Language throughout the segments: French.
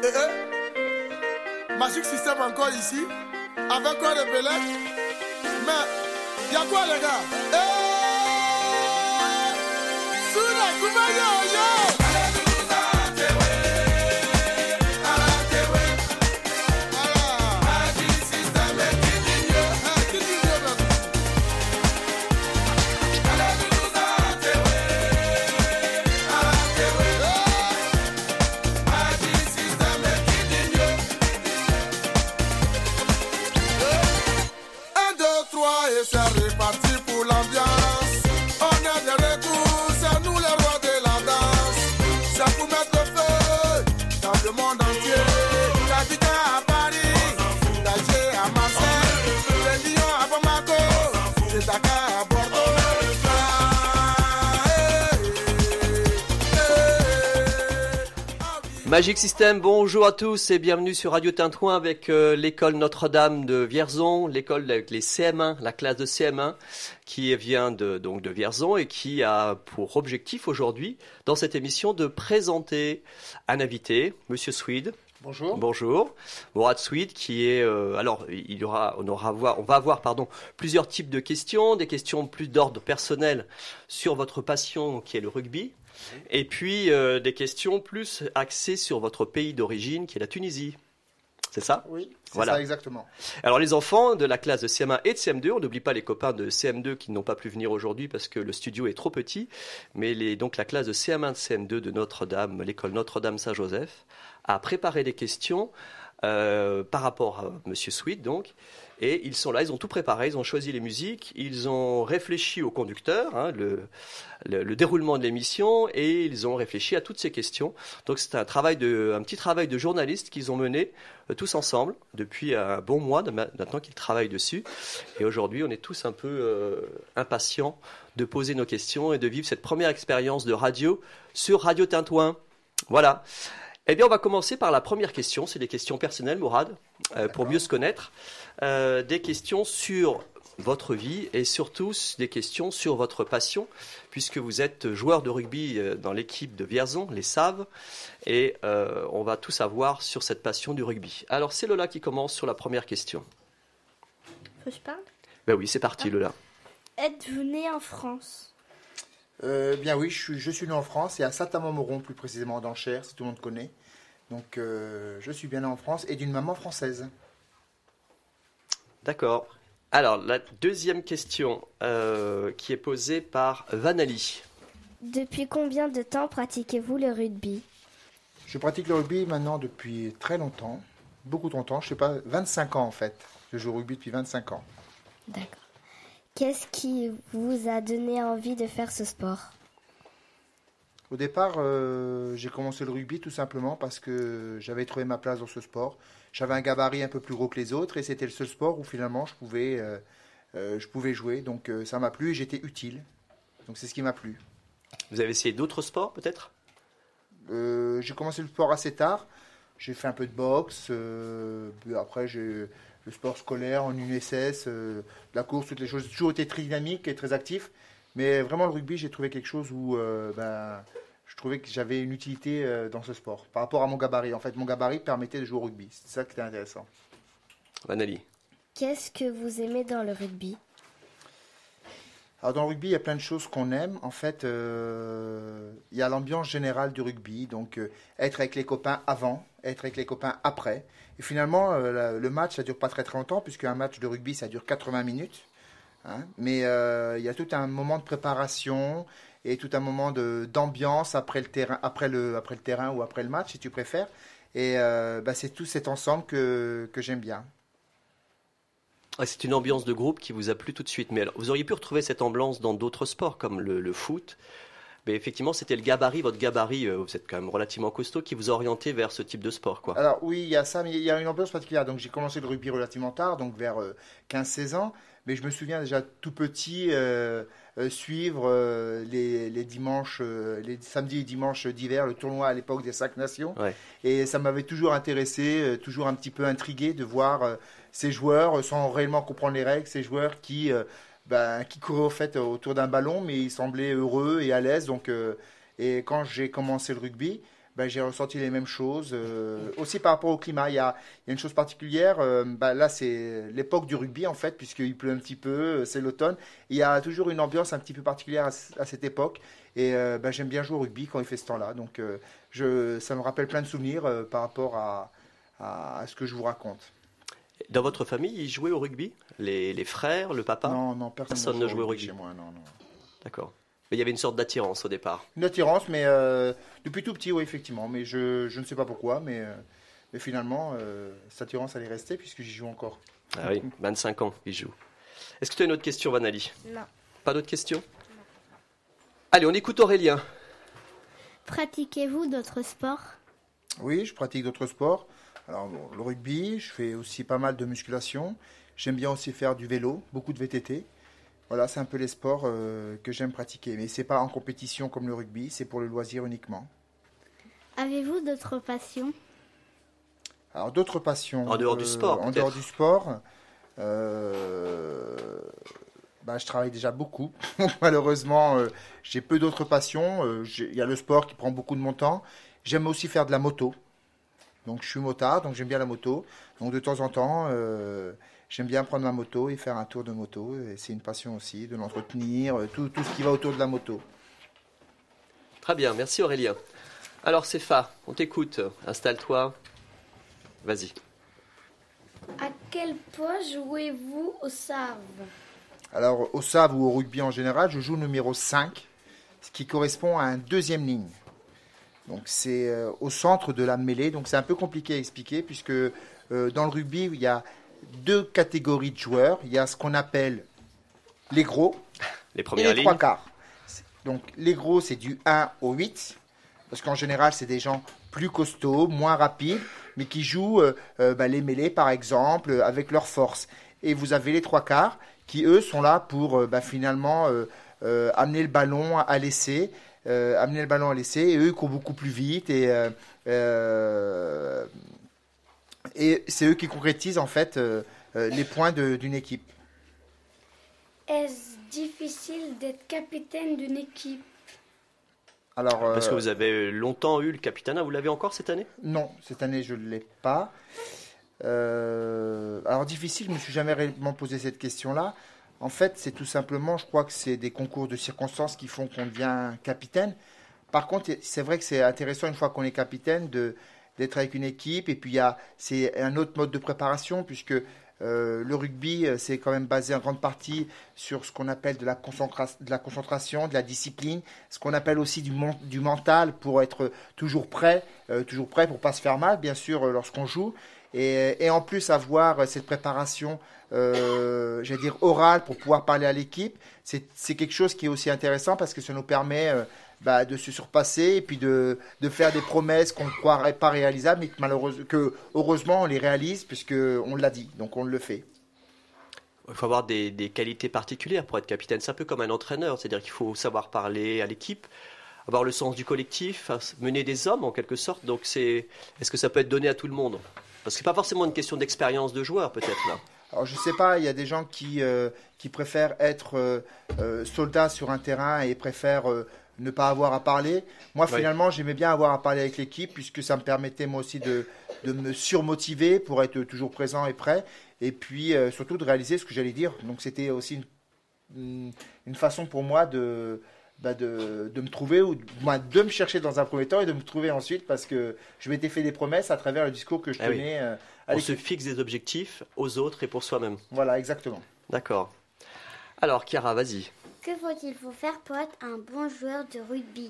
Magic System encore ici, avec quoi de Belek. Mais, y'a quoi les gars? Souda, Koumayo, yo! Et c'est reparti pour l'ambiance. On est de retour, c'est nous les rois de la danse. C'est pour mettre le feu dans le monde entier. J'habite à Paris, d'Alger à Marseille, de Lyon à Bamako, de Dakar à Bordeaux. Magic System, bonjour à tous et bienvenue sur Radio Tintouin avec l'école Notre-Dame de Vierzon, l'école avec les CM1, la classe de CM1 qui vient de Vierzon et qui a pour objectif aujourd'hui dans cette émission de présenter un invité, Monsieur Swede. Bonjour. Bonjour. Mourad Swede qui est on va avoir plusieurs types de questions, des questions plus d'ordre personnel sur votre passion qui est le rugby. Et puis des questions plus axées sur votre pays d'origine qui est la Tunisie. C'est ça ? Oui, c'est voilà. Ça exactement. Alors les enfants de la classe de CM1 et de CM2, on n'oublie pas les copains de CM2 qui n'ont pas pu venir aujourd'hui parce que le studio est trop petit, mais donc la classe de CM1 et de CM2 de Notre-Dame, l'école Notre-Dame Saint-Joseph, a préparé des questions par rapport à Monsieur Swede donc. Et ils sont là, ils ont tout préparé, ils ont choisi les musiques, ils ont réfléchi au conducteur, le déroulement de l'émission, et ils ont réfléchi à toutes ces questions. Donc c'est un petit travail de journaliste qu'ils ont mené tous ensemble depuis un bon mois maintenant qu'ils travaillent dessus. Et aujourd'hui, on est tous un peu impatients de poser nos questions et de vivre cette première expérience de radio sur Radio Tintouin. Voilà. Eh bien, on va commencer par la première question. C'est des questions personnelles, Mourad, pour mieux se connaître. Des questions sur votre vie et surtout des questions sur votre passion, puisque vous êtes joueur de rugby dans l'équipe de Vierzon, les Saves, et on va tout savoir sur cette passion du rugby. Alors, c'est Lola qui commence sur la première question. Faut que je parle ? Ben oui, c'est parti, Lola. Êtes-vous né en France ? Bien oui, je suis né en France et à Saint-Amand-Moron, plus précisément dans le Cher, si tout le monde connaît. Donc je suis bien né en France et d'une maman française. D'accord. Alors, la deuxième question qui est posée par Vanali. Depuis combien de temps pratiquez-vous le rugby ? Je pratique le rugby maintenant depuis très longtemps, beaucoup trop longtemps, je sais pas, 25 ans en fait. Je joue au rugby depuis 25 ans. D'accord. Qu'est-ce qui vous a donné envie de faire ce sport ? Au départ, j'ai commencé le rugby tout simplement parce que j'avais trouvé ma place dans ce sport. J'avais un gabarit un peu plus gros que les autres et c'était le seul sport où finalement je pouvais jouer. Donc ça m'a plu et j'étais utile. Donc c'est ce qui m'a plu. Vous avez essayé d'autres sports peut-être ? J'ai commencé le sport assez tard. J'ai fait un peu de boxe. Après, j'ai le sport scolaire en UNSS, la course, toutes les choses. J'ai toujours été très dynamique et très actif. Mais vraiment, le rugby, j'ai trouvé quelque chose où je trouvais que j'avais une utilité dans ce sport. Par rapport à mon gabarit. En fait, mon gabarit permettait de jouer au rugby. C'est ça qui était intéressant. Vanali. Qu'est-ce que vous aimez dans le rugby ? Alors, dans le rugby, il y a plein de choses qu'on aime. En fait, il y a l'ambiance générale du rugby. Donc, être avec les copains avant, être avec les copains après. Et finalement, le match, ça ne dure pas très très longtemps, puisqu'un match de rugby, ça dure 80 minutes. Mais il y a tout un moment de préparation et tout un moment d'ambiance après le terrain ou après le match, si tu préfères. Et c'est tout cet ensemble que j'aime bien. C'est une ambiance de groupe qui vous a plu tout de suite. Mais alors, vous auriez pu retrouver cette ambiance dans d'autres sports comme le foot. Mais effectivement, c'était votre gabarit, vous êtes quand même relativement costaud, qui vous a orienté vers ce type de sport, quoi. Alors oui, il y a ça, mais il y a une ambiance particulière. Donc j'ai commencé le rugby relativement tard, donc vers 15-16 ans. Mais je me souviens déjà tout petit suivre les dimanches, les samedis et dimanches d'hiver, le tournoi à l'époque des 5 nations. Ouais. Et ça m'avait toujours intéressé, toujours un petit peu intrigué de voir ces joueurs, sans réellement comprendre les règles, ces joueurs qui couraient au fait autour d'un ballon, mais ils semblaient heureux et à l'aise. Donc, et quand j'ai commencé le rugby, j'ai ressenti les mêmes choses. Aussi par rapport au climat, il y a une chose particulière. Là, c'est l'époque du rugby, en fait, puisqu'il pleut un petit peu, c'est l'automne. Il y a toujours une ambiance un petit peu particulière à cette époque. Et j'aime bien jouer au rugby quand il fait ce temps-là. Donc, ça me rappelle plein de souvenirs par rapport à ce que je vous raconte. Dans votre famille, ils jouaient au rugby? Les frères, le papa? Non, Personne ne jouait au rugby chez moi, non. D'accord. Mais il y avait une sorte d'attirance au départ. Une attirance, mais depuis tout petit, oui, effectivement. Mais je ne sais pas pourquoi, mais finalement, cette attirance, elle est restée puisque j'y joue encore. Ah oui, 25 ans, il joue. Est-ce que tu as une autre question, Vanali? Non. Pas d'autres questions? Allez, on écoute Aurélien. Pratiquez-vous d'autres sports? Oui, je pratique d'autres sports. Alors, le rugby, je fais aussi pas mal de musculation. J'aime bien aussi faire du vélo, beaucoup de VTT. Voilà, c'est un peu les sports que j'aime pratiquer. Mais ce n'est pas en compétition comme le rugby, c'est pour le loisir uniquement. Avez-vous d'autres passions? Alors, d'autres passions. En dehors du sport, En peut-être. dehors du sport, je travaille déjà beaucoup. Malheureusement, j'ai peu d'autres passions. Il y a le sport qui prend beaucoup de mon temps. J'aime aussi faire de la moto. Donc, je suis motard, donc j'aime bien la moto. Donc, de temps en temps, j'aime bien prendre ma moto et faire un tour de moto. Et c'est une passion aussi, de l'entretenir, tout ce qui va autour de la moto. Très bien, merci Aurélien. Alors Céfa, on t'écoute. Installe-toi. Vas-y. À quel poids jouez-vous au SAV? Alors, au SAV ou au rugby en général, je joue numéro 5, ce qui correspond à un deuxième ligne. Donc, c'est au centre de la mêlée. Donc, c'est un peu compliqué à expliquer puisque dans le rugby, il y a deux catégories de joueurs. Il y a ce qu'on appelle les gros Les et premières les lignes. trois quarts. Donc, les gros, c'est du 1 au 8. Parce qu'en général, c'est des gens plus costauds, moins rapides, mais qui jouent les mêlées, par exemple, avec leur force. Et vous avez les trois quarts qui, eux, sont là pour finalement amener le ballon à l'essai. Et eux, ils courent beaucoup plus vite. Et c'est eux qui concrétisent, en fait, les points d'une équipe. Est-ce difficile d'être capitaine d'une équipe? Alors, Parce que vous avez longtemps eu le capitanat. Vous l'avez encore cette année? non, cette année, je ne l'ai pas. Alors, difficile, je ne me suis jamais réellement posé cette question-là. En fait, c'est tout simplement, je crois que c'est des concours de circonstances qui font qu'on devient capitaine. Par contre, c'est vrai que c'est intéressant, une fois qu'on est capitaine, d'être avec une équipe. Et puis, c'est un autre mode de préparation, puisque le rugby, c'est quand même basé en grande partie sur ce qu'on appelle de la concentration, de la discipline, ce qu'on appelle aussi du mental pour être toujours prêt pour pas se faire mal, bien sûr, lorsqu'on joue. Et en plus, avoir cette préparation, j'allais dire orale, pour pouvoir parler à l'équipe, c'est quelque chose qui est aussi intéressant parce que ça nous permet de se surpasser et puis de faire des promesses qu'on ne croirait pas réalisables, mais que heureusement on les réalise puisqu'on l'a dit, donc on le fait. Il faut avoir des qualités particulières pour être capitaine. C'est un peu comme un entraîneur, c'est-à-dire qu'il faut savoir parler à l'équipe, avoir le sens du collectif, mener des hommes en quelque sorte. Donc est-ce que ça peut être donné à tout le monde? Parce que c'est pas forcément une question d'expérience de joueur peut-être là. Alors je sais pas, il y a des gens qui préfèrent être soldats sur un terrain et préfèrent ne pas avoir à parler. Moi, finalement, j'aimais bien avoir à parler avec l'équipe puisque ça me permettait moi aussi de me surmotiver pour être toujours présent et prêt. Et puis surtout de réaliser ce que j'allais dire. Donc c'était aussi une façon pour moi de me trouver, ou de me chercher dans un premier temps et de me trouver ensuite parce que je m'étais fait des promesses à travers le discours que je tenais à On l'équipe. se fixe des objectifs aux autres et pour soi-même. Voilà, exactement. D'accord. Alors Chiara, vas-y. Que faut-il faire pour être un bon joueur de rugby?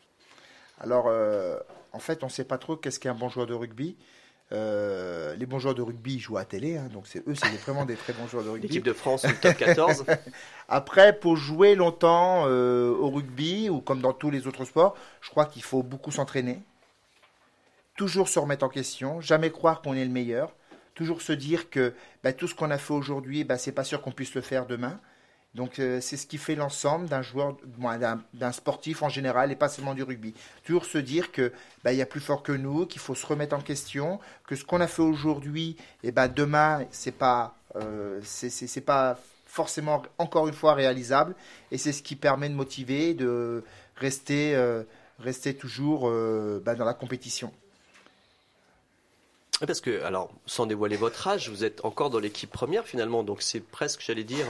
Alors, en fait, on ne sait pas trop qu'est-ce qu'est un bon joueur de rugby. Les bons joueurs de rugby jouent à la télé, hein, donc c'est vraiment des très bons joueurs de rugby. L'équipe de France, le top 14. Après, pour jouer longtemps au rugby, ou comme dans tous les autres sports, je crois qu'il faut beaucoup s'entraîner. Toujours se remettre en question, jamais croire qu'on est le meilleur. Toujours se dire que tout ce qu'on a fait aujourd'hui, c'est pas sûr qu'on puisse le faire demain. Donc c'est ce qui fait l'ensemble d'un joueur, d'un sportif en général et pas seulement du rugby. Toujours se dire que il y a plus fort que nous, qu'il faut se remettre en question, que ce qu'on a fait aujourd'hui, demain c'est pas forcément encore une fois réalisable. Et c'est ce qui permet de motiver, de rester rester toujours dans la compétition. Parce que, alors, sans dévoiler votre âge, vous êtes encore dans l'équipe première finalement, donc c'est presque, j'allais dire,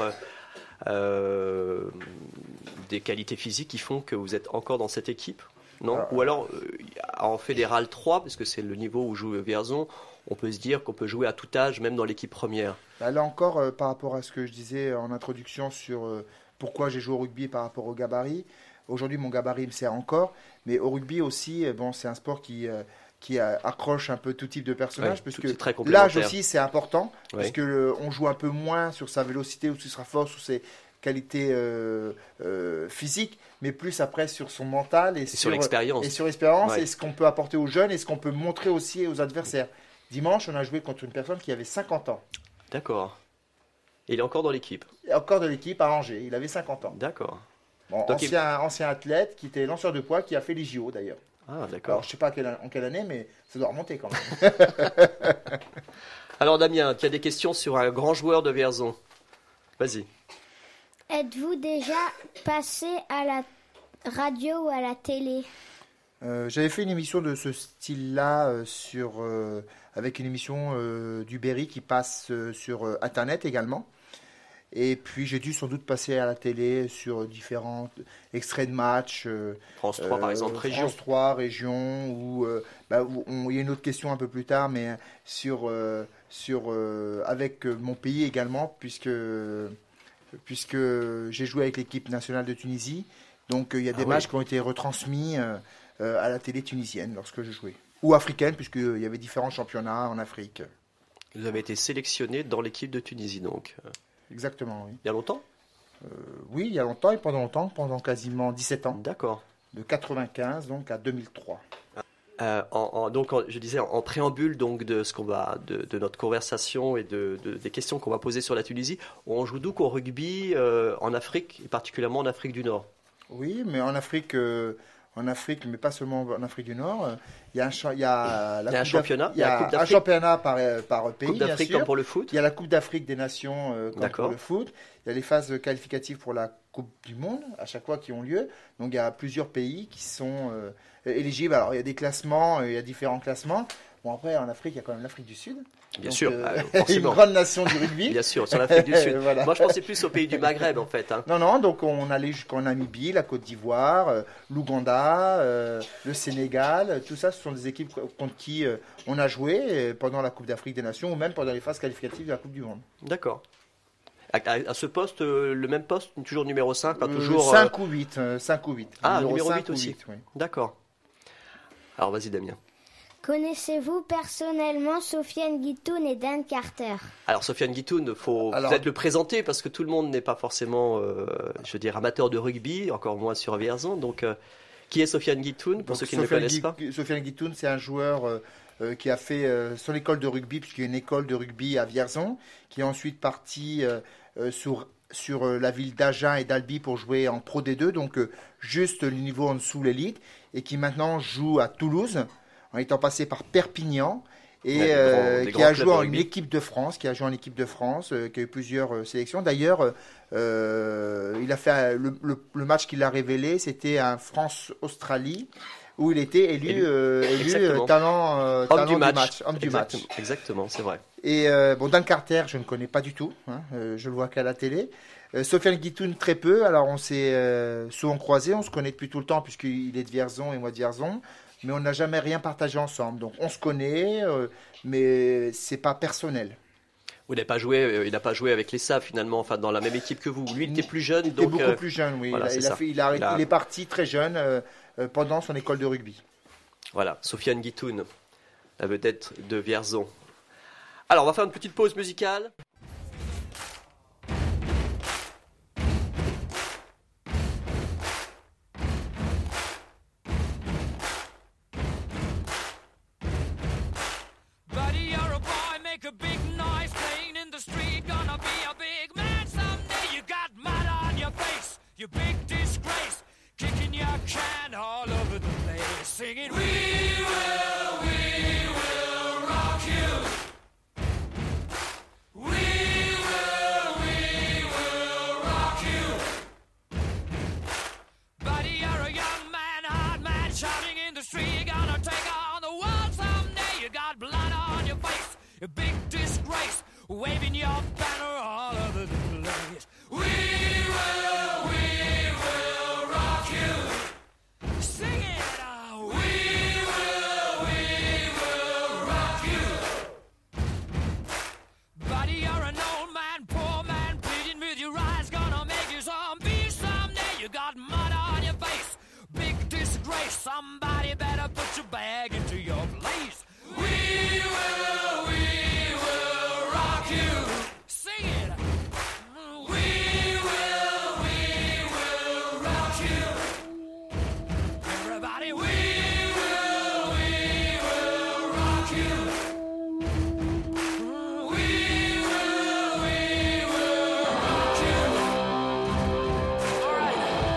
des qualités physiques qui font que vous êtes encore dans cette équipe, non ? Ou alors, en fédéral 3, parce que c'est le niveau où joue Vierzon, on peut se dire qu'on peut jouer à tout âge, même dans l'équipe première. Là encore, par rapport à ce que je disais en introduction sur pourquoi j'ai joué au rugby par rapport au gabarit, aujourd'hui mon gabarit me sert encore, mais au rugby aussi, c'est un sport qui accroche un peu tout type de personnage, parce que l'âge aussi c'est important, parce que on joue un peu moins sur sa vélocité ou sur sa force ou ses qualités physiques, mais plus après sur son mental et sur l'expérience. Et sur l'expérience, et ce qu'on peut apporter aux jeunes et ce qu'on peut montrer aussi aux adversaires. Dimanche, on a joué contre une personne qui avait 50 ans. D'accord. Et il est encore dans l'équipe ? Il est encore dans l'équipe à Angers, il avait 50 ans. D'accord. Bon, ancien athlète qui était lanceur de poids, qui a fait les JO d'ailleurs. Ah, d'accord. Alors, je ne sais pas en quelle année, mais ça doit remonter quand même. Alors, Damien, tu as des questions sur un grand joueur de Vierzon. Vas-y. Êtes-vous déjà passé à la radio ou à la télé ? J'avais fait une émission de ce style-là avec une émission du Berry qui passe sur Internet également. Et puis j'ai dû sans doute passer à la télé sur différents extraits de matchs. France 3 par exemple, région. France 3, région, où il y a une autre question un peu plus tard, mais avec mon pays également, puisque j'ai joué avec l'équipe nationale de Tunisie. Donc il y a des matchs qui ont été retransmis à la télé tunisienne lorsque je jouais. Ou africaine, puisqu'il y avait différents championnats en Afrique. Vous avez été sélectionné dans l'équipe de Tunisie donc. Exactement, oui. Il y a longtemps ? Oui, il y a longtemps et pendant longtemps, pendant quasiment 17 ans. D'accord. De 95 donc à 2003. Je disais en préambule donc de ce qu'on va de notre conversation et des questions qu'on va poser sur la Tunisie, on joue donc au rugby en Afrique et particulièrement en Afrique du Nord. Oui, mais en Afrique, mais pas seulement en Afrique du Nord. Il y a un championnat. Il y a un championnat par pays. Coupe d'Afrique comme pour le foot. Il y a la Coupe d'Afrique des Nations comme pour le foot. Il y a les phases qualificatives pour la Coupe du Monde à chaque fois qui ont lieu. Donc il y a plusieurs pays qui sont éligibles. Alors il y a des classements, il y a différents classements. Bon après en Afrique il y a quand même l'Afrique du Sud. Bien sûr, une grande nation du rugby. Bien sûr, sur l'Afrique du Sud. Voilà. Moi je pensais plus aux pays du Maghreb en fait. Hein. Non, donc on allait jusqu'en Namibie, la Côte d'Ivoire, l'Ouganda, le Sénégal. Tout ça, ce sont des équipes contre qui on a joué pendant la Coupe d'Afrique des Nations ou même pendant les phases qualificatives de la Coupe du Monde. D'accord. À ce poste, le même poste, toujours numéro 5, pas toujours... 5 ou 8. Ah, numéro 8 aussi. 8, oui. D'accord. Alors vas-y Damien. Connaissez-vous personnellement Sofiane Guitoun et Dan Carter ? Alors Sofiane Guitoun, il faut peut-être le présenter parce que tout le monde n'est pas forcément, amateur de rugby, encore moins sur Vierzon. Donc, qui est Sofiane Guitoun pour ceux qui ne le connaissent pas ? Sofiane Guitoun, c'est un joueur qui a fait son école de rugby, puisqu'il y a une école de rugby à Vierzon, qui est ensuite parti sur la ville d'Agen et d'Albi pour jouer en Pro D2, donc juste le niveau en dessous l'élite, et qui maintenant joue à Toulouse, en étant passé par Perpignan, et qui a joué en équipe de France, qui a eu plusieurs sélections. D'ailleurs, il a fait le match qu'il a révélé, c'était un France-Australie, où il était élu talent du match. Homme du match. Exactement, c'est vrai. Et Dan Carter, je ne connais pas du tout, je le vois qu'à la télé. Sofiane Guitoun, très peu. Alors on s'est souvent croisés, on se connaît depuis tout le temps, puisqu'il est de Vierzon et moi de Vierzon. Mais on n'a jamais rien partagé ensemble. Donc on se connaît, mais c'est pas personnel. Il n'a pas joué avec les SAF finalement, enfin dans la même équipe que vous. Lui, il était plus jeune. Il était beaucoup plus jeune, oui. Voilà, il est parti très jeune pendant son école de rugby. Voilà, Sofiane Guitoun, la vedette de Vierzon. Alors, on va faire une petite pause musicale. You big disgrace, kicking your can all over the place, singing, we will rock you. We will rock you. Buddy, you're a young man, hard man, street, you're gonna take on the world someday. You got blood on your face, a big disgrace, waving your banner all over the place. We will rock you. Sing it. We will rock you. Buddy, you're an old man, poor man, pleading with your eyes, gonna make you zombie someday. You got mud on your face, big disgrace. Somebody better put your bag into your place. We will rock you. Sing it. We will rock you. Everybody, we will rock you. We will rock you. All right.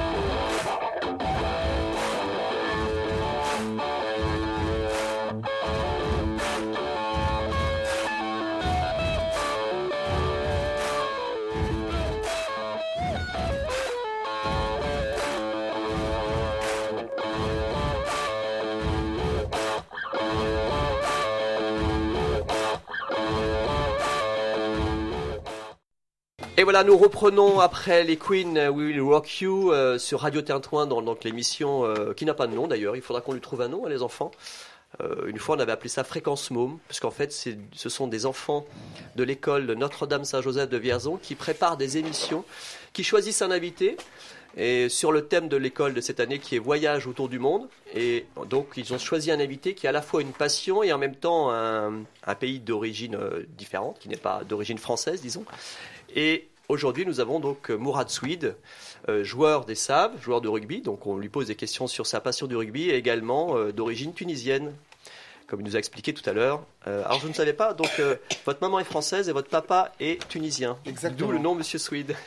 Et voilà, nous reprenons après les Queen We Will Rock You sur Radio Tintouin dans donc l'émission qui n'a pas de nom d'ailleurs. Il faudra qu'on lui trouve un nom, hein, les enfants. Une fois, on avait appelé ça Fréquence Môme, parce qu'en fait, ce sont des enfants de l'école Notre-Dame-Saint-Joseph de Vierzon qui préparent des émissions, qui choisissent un invité. Et sur le thème de l'école de cette année qui est Voyage autour du monde. Et donc ils ont choisi un invité qui a à la fois une passion et en même temps un pays d'origine différente, qui n'est pas d'origine française, disons. Et aujourd'hui nous avons donc Mourad Souid, joueur des Sables, joueur de rugby. Donc on lui pose des questions sur sa passion du rugby et également d'origine tunisienne, comme il nous a expliqué tout à l'heure. Alors je ne savais pas, donc votre maman est française et votre papa est tunisien. Exactement. D'où le nom Monsieur Souid,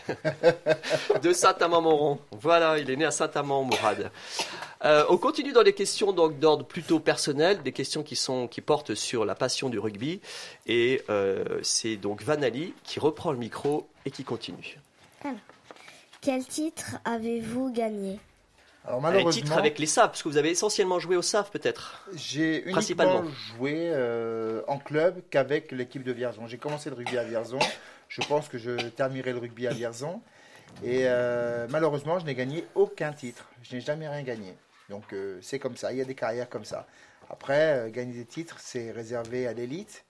de Saint-Amand-Montrond. Voilà, il est né à Saint-Amand, Mourad. On continue dans les questions donc, d'ordre plutôt personnel, des questions qui portent sur la passion du rugby. Et c'est donc Vanali qui reprend le micro et qui continue. Alors, quel titre avez-vous gagné ? Alors Les titres avec les SAF, parce que vous avez essentiellement joué au SAF peut-être. J'ai uniquement joué en club qu'avec l'équipe de Vierzon. J'ai commencé le rugby à Vierzon. Je pense que je terminerai le rugby à Vierzon. Et malheureusement, je n'ai gagné aucun titre. Je n'ai jamais rien gagné. Donc c'est comme ça, il y a des carrières comme ça. Après, gagner des titres, c'est réservé à l'élite.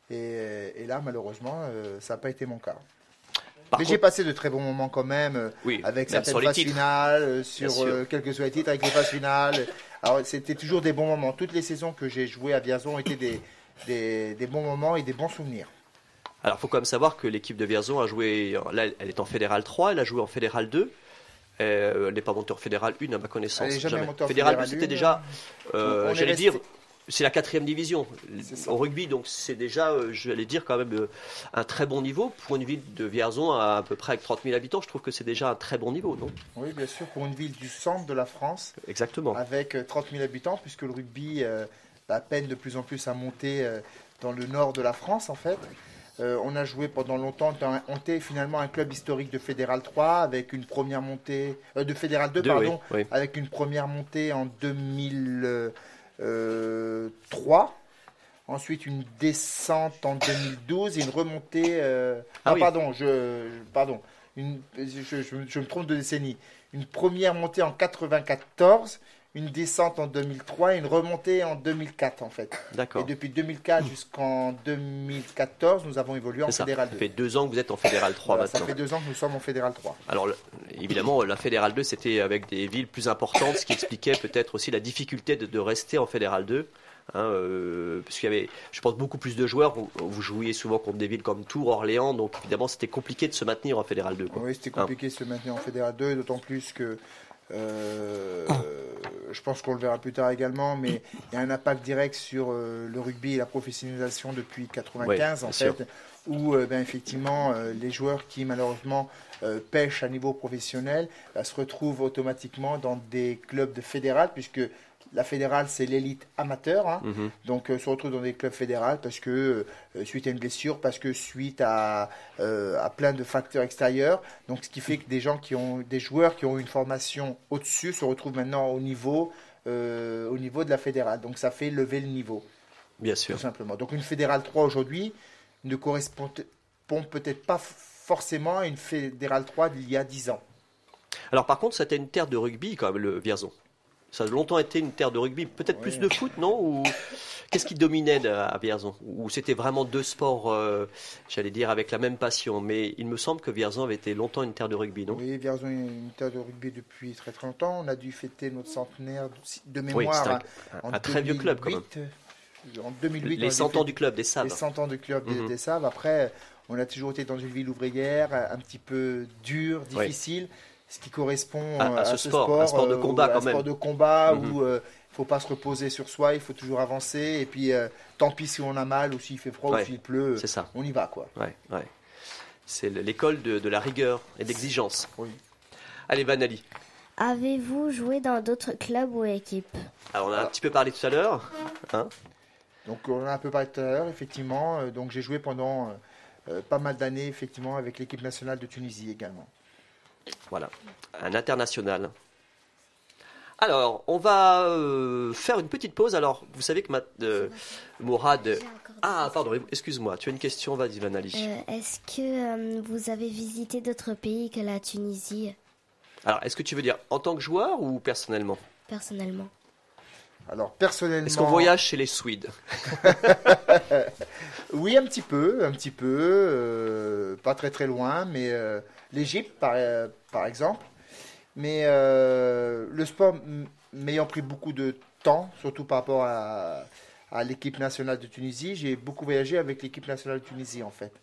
Et là, malheureusement, ça n'a pas été mon cas. Mais j'ai passé de très bons moments quand même, avec certaines phases finales, sur quels que soient les titres, avec les phases finales. Alors c'était toujours des bons moments. Toutes les saisons que j'ai jouées à Vierzon étaient des bons moments et des bons souvenirs. Alors il faut quand même savoir que l'équipe de Vierzon a joué, là elle est en Fédéral 3, elle a joué en Fédéral 2. Elle n'est pas montée en Fédéral 1 à ma connaissance. Elle n'est jamais montée en Fédéral 1. C'était déjà, j'allais dire, c'est la 4e division au rugby, donc c'est déjà, j'allais dire quand même un très bon niveau pour une ville de Vierzon à peu près avec 30 000 habitants. Je trouve que c'est déjà un très bon niveau, non ? Oui, bien sûr, pour une ville du centre de la France. Exactement. Avec 30 000 habitants, puisque le rugby peine de plus en plus à monter dans le nord de la France, en fait. On a joué pendant longtemps, on était finalement un club historique de Fédéral 3 avec une première montée, de Fédéral 2, pardon, oui. Avec une première montée en 2003, ensuite une descente en 2012 et une remontée. Pardon, je me trompe de décennie. Une première montée en 94. Une descente en 2003 et une remontée en 2004 en fait. D'accord. Et depuis 2004 jusqu'en 2014, nous avons évolué en Fédéral 2. Ça fait 2 ans que vous êtes en Fédéral 3 maintenant. Ça fait 2 ans que nous sommes en Fédéral 3. Alors évidemment, la Fédéral 2 c'était avec des villes plus importantes, ce qui expliquait peut-être aussi la difficulté de rester en Fédéral 2. Parce qu'il y avait, je pense, beaucoup plus de joueurs. Vous jouiez souvent contre des villes comme Tours, Orléans, donc évidemment c'était compliqué de se maintenir en Fédéral 2. Quoi. Oui, c'était compliqué de se maintenir en Fédéral 2, d'autant plus que je pense qu'on le verra plus tard également, mais il y a un impact direct sur le rugby et la professionnalisation depuis 1995 en fait, où effectivement les joueurs qui malheureusement pêchent à niveau professionnel se retrouvent automatiquement dans des clubs de fédéral, puisque la fédérale, c'est l'élite amateur, donc se retrouve dans des clubs fédérales parce que suite à une blessure, parce que suite à plein de facteurs extérieurs. Donc, ce qui fait que des joueurs qui ont une formation au-dessus se retrouvent maintenant au niveau au niveau de la fédérale. Donc ça fait lever le niveau, Bien sûr. tout simplement. Donc une fédérale 3 aujourd'hui ne correspond peut-être pas forcément à une fédérale 3 d'il y a 10 ans. Alors par contre, c'était une terre de rugby quand même, le Vierzon. Ça a longtemps été une terre de rugby, peut-être plus de foot, non? Ou qu'est-ce qui dominait à Vierzon? Ou c'était vraiment deux sports, j'allais dire, avec la même passion? Mais il me semble que Vierzon avait été longtemps une terre de rugby, non? Oui, Vierzon est une terre de rugby depuis très très longtemps. On a dû fêter notre centenaire de Oui, mémoire c'est un très vieux club quand même. En 2008. Les 100 ans du club des Sables. Les 100 ans du club Mhm. des Sables. Après, on a toujours été dans une ville ouvrière, un petit peu dure, difficile, ce qui correspond à ce sport, un sport de combat quand même. Un sport de combat Mhm. où il ne faut pas se reposer sur soi, il faut toujours avancer. Et puis, tant pis si on a mal ou s'il fait froid ou s'il pleut, c'est ça. on y va, quoi. Ouais. C'est l'école de la rigueur et d'exigence. Oui. Allez, Vanali. Avez-vous joué dans d'autres clubs ou équipes? Alors, on a un petit peu parlé tout à l'heure. Hein? Donc on en a un peu parlé tout à l'heure, effectivement. Donc j'ai joué pendant pas mal d'années, effectivement, avec l'équipe nationale de Tunisie également. Voilà, un international. Alors, on va faire une petite pause. Alors, vous savez que Mourad... Ah, pardon, excuse-moi, tu as une question, vas-y, Vanali. Est-ce que vous avez visité d'autres pays que la Tunisie, Alors, est-ce que tu veux dire en tant que joueur ou personnellement? personnellement? Alors personnellement... Est-ce qu'on voyage chez les Swedes? Oui, un petit peu, pas très très loin, mais l'Égypte par exemple. Mais le sport m'ayant pris beaucoup de temps, surtout par rapport à l'équipe nationale de Tunisie, j'ai beaucoup voyagé avec l'équipe nationale de Tunisie en fait.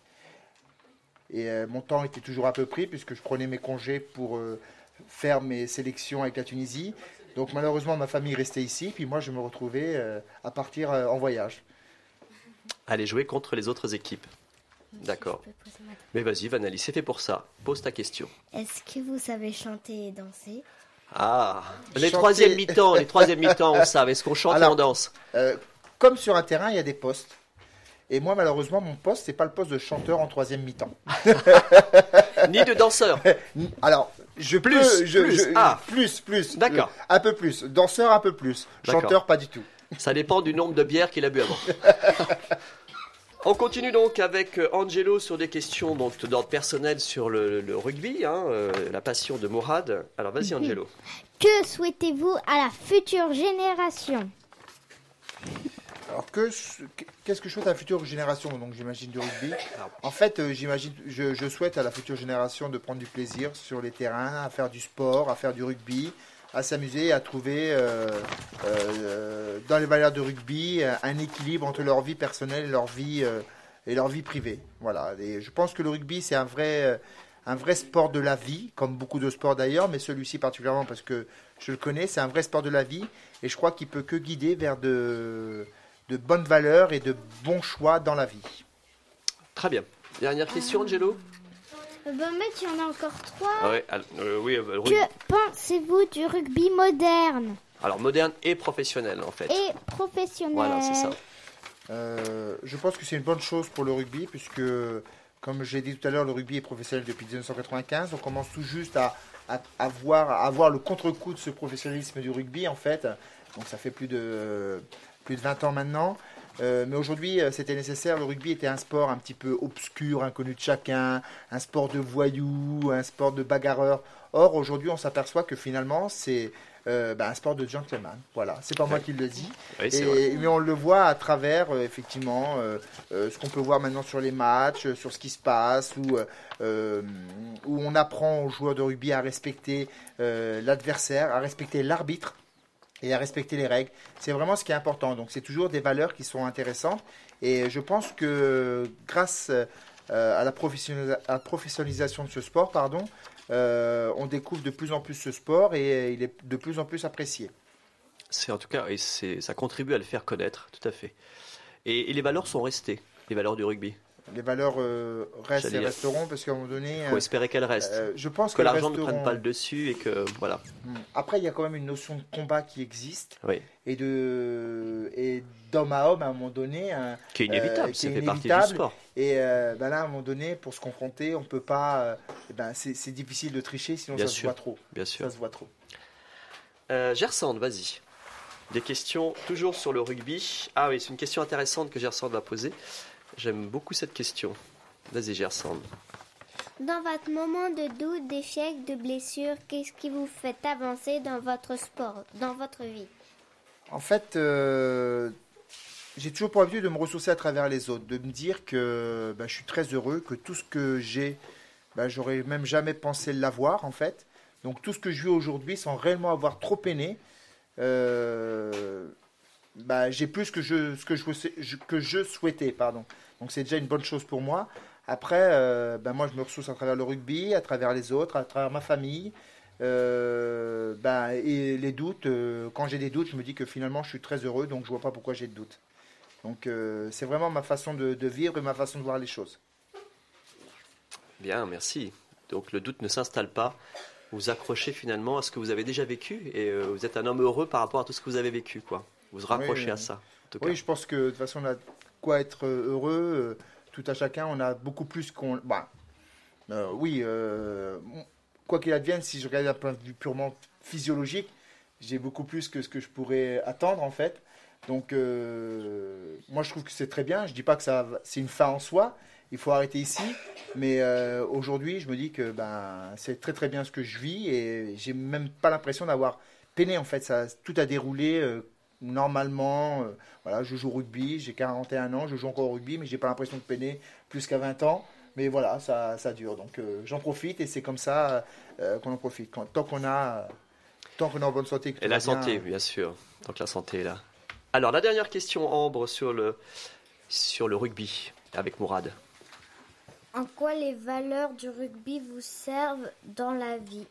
Et mon temps était toujours à peu près puisque je prenais mes congés pour faire mes sélections avec la Tunisie. Donc malheureusement ma famille restait ici, puis moi je me retrouvais à partir en voyage. Aller jouer contre les autres équipes. D'accord. Mais vas-y, Vanali, c'est fait pour ça. Pose ta question. Est-ce que vous savez chanter et danser? Ah, les Chanter. troisièmes mi-temps, on savait. Est-ce qu'on chante et on danse? Comme sur un terrain, il y a des postes. Et moi, malheureusement, mon poste, c'est pas le poste de chanteur en troisième mi-temps. Ni de danseur. Alors, je Plus, peux... plus. Ah. Plus. D'accord. Un peu plus. Danseur, un peu plus. D'accord. Chanteur, pas du tout. Ça dépend du nombre de bières qu'il a bu avant. On continue donc avec Angelo sur des questions d'ordre personnel sur le rugby, la passion de Mourad. Alors vas-y Angelo. Que souhaitez-vous à la future génération? Alors, qu'est-ce que je souhaite à la future génération, donc j'imagine du rugby. En fait, je souhaite à la future génération de prendre du plaisir sur les terrains, à faire du sport, à faire du rugby, à s'amuser, à trouver dans les valeurs de rugby un équilibre entre leur vie personnelle et leur vie privée. Voilà. Et je pense que le rugby, c'est un vrai sport de la vie, comme beaucoup de sports d'ailleurs, mais celui-ci particulièrement parce que je le connais, c'est un vrai sport de la vie et je crois qu'il peut que guider vers de bonnes valeurs et de bons choix dans la vie. Très bien. Dernière question Angelo. Mais tu en as encore 3. Ah ouais, oui, rugby. Que pensez-vous du rugby moderne Alors moderne et professionnel en fait. et professionnel? Voilà, c'est ça. Je pense que c'est une bonne chose pour le rugby puisque, comme j'ai dit tout à l'heure, le rugby est professionnel depuis 1995. On commence tout juste à avoir le contre-coup de ce professionnalisme du rugby en fait. Donc ça fait plus de 20 ans maintenant. Mais aujourd'hui, c'était nécessaire. Le rugby était un sport un petit peu obscur, inconnu de chacun, un sport de voyous, un sport de bagarreurs. Or, aujourd'hui, on s'aperçoit que finalement, c'est un sport de gentleman. Voilà, c'est pas moi qui le dis. Oui, c'est vrai. Mais on le voit à travers, effectivement, ce qu'on peut voir maintenant sur les matchs, sur ce qui se passe, où on apprend aux joueurs de rugby à respecter l'adversaire, à respecter l'arbitre et à respecter les règles. C'est vraiment ce qui est important. Donc, c'est toujours des valeurs qui sont intéressantes. Et je pense que grâce à la professionnalisation de ce sport, on découvre de plus en plus ce sport et il est de plus en plus apprécié. C'est en tout cas, et ça contribue à le faire connaître, tout à fait. Et les valeurs sont restées, les valeurs du rugby. Les valeurs restent et resteront parce qu'à un moment donné... Il faut espérer qu'elles restent. Je pense que l'argent ne prenne pas le dessus et que voilà. Après, il y a quand même une notion de combat qui existe oui. et d'homme à homme à un moment donné. Qui est inévitable, ça fait partie du sport. Et là, à un moment donné, pour se confronter, on peut pas... c'est difficile de tricher, sinon Bien ça sûr. se voit trop. Bien sûr. Ça se voit trop. Gersand, vas-y. Des questions toujours sur le rugby. Ah oui, c'est une question intéressante que Gersand va poser. J'aime beaucoup cette question. Vas-y Gersand. Dans votre moment de doute, d'échec, de blessure, qu'est-ce qui vous fait avancer dans votre sport, dans votre vie? En fait, j'ai toujours pour habitude de me ressourcer à travers les autres, de me dire que je suis très heureux, que tout ce que j'ai, j'aurais même jamais pensé l'avoir en fait. Donc tout ce que je vis aujourd'hui sans réellement avoir trop peiné, j'ai plus que je souhaitais, pardon. Donc c'est déjà une bonne chose pour moi. Après, moi je me ressource à travers le rugby, à travers les autres, à travers ma famille. Et les doutes, quand j'ai des doutes, je me dis que finalement je suis très heureux, donc je vois pas pourquoi j'ai de doutes. Donc c'est vraiment ma façon de vivre et ma façon de voir les choses. Bien, merci. Donc le doute ne s'installe pas. Vous accrochez finalement à ce que vous avez déjà vécu et vous êtes un homme heureux par rapport à tout ce que vous avez vécu, quoi. Vous vous raccrochez à ça. En tout cas. Oui, je pense que de toute façon on a quoi être heureux. Tout à chacun, on a beaucoup plus qu'on. Quoi qu'il advienne, si je regarde d'un point de vue purement physiologique, j'ai beaucoup plus que ce que je pourrais attendre en fait. Donc, moi je trouve que c'est très bien. Je dis pas que c'est une fin en soi. Il faut arrêter ici. Mais aujourd'hui, je me dis que c'est très très bien ce que je vis et j'ai même pas l'impression d'avoir peiné en fait. Tout a déroulé normalement. Je joue au rugby. J'ai 41 ans. Je joue encore au rugby, mais j'ai pas l'impression de peiner plus qu'à 20 ans. Mais voilà, ça dure. Donc j'en profite et c'est comme ça qu'on en profite. Tant qu'on est en bonne santé. Que et la santé, bien sûr. Tant que la santé est là. Alors la dernière question, Ambre, sur le rugby avec Mourad. En quoi les valeurs du rugby vous servent dans la vie?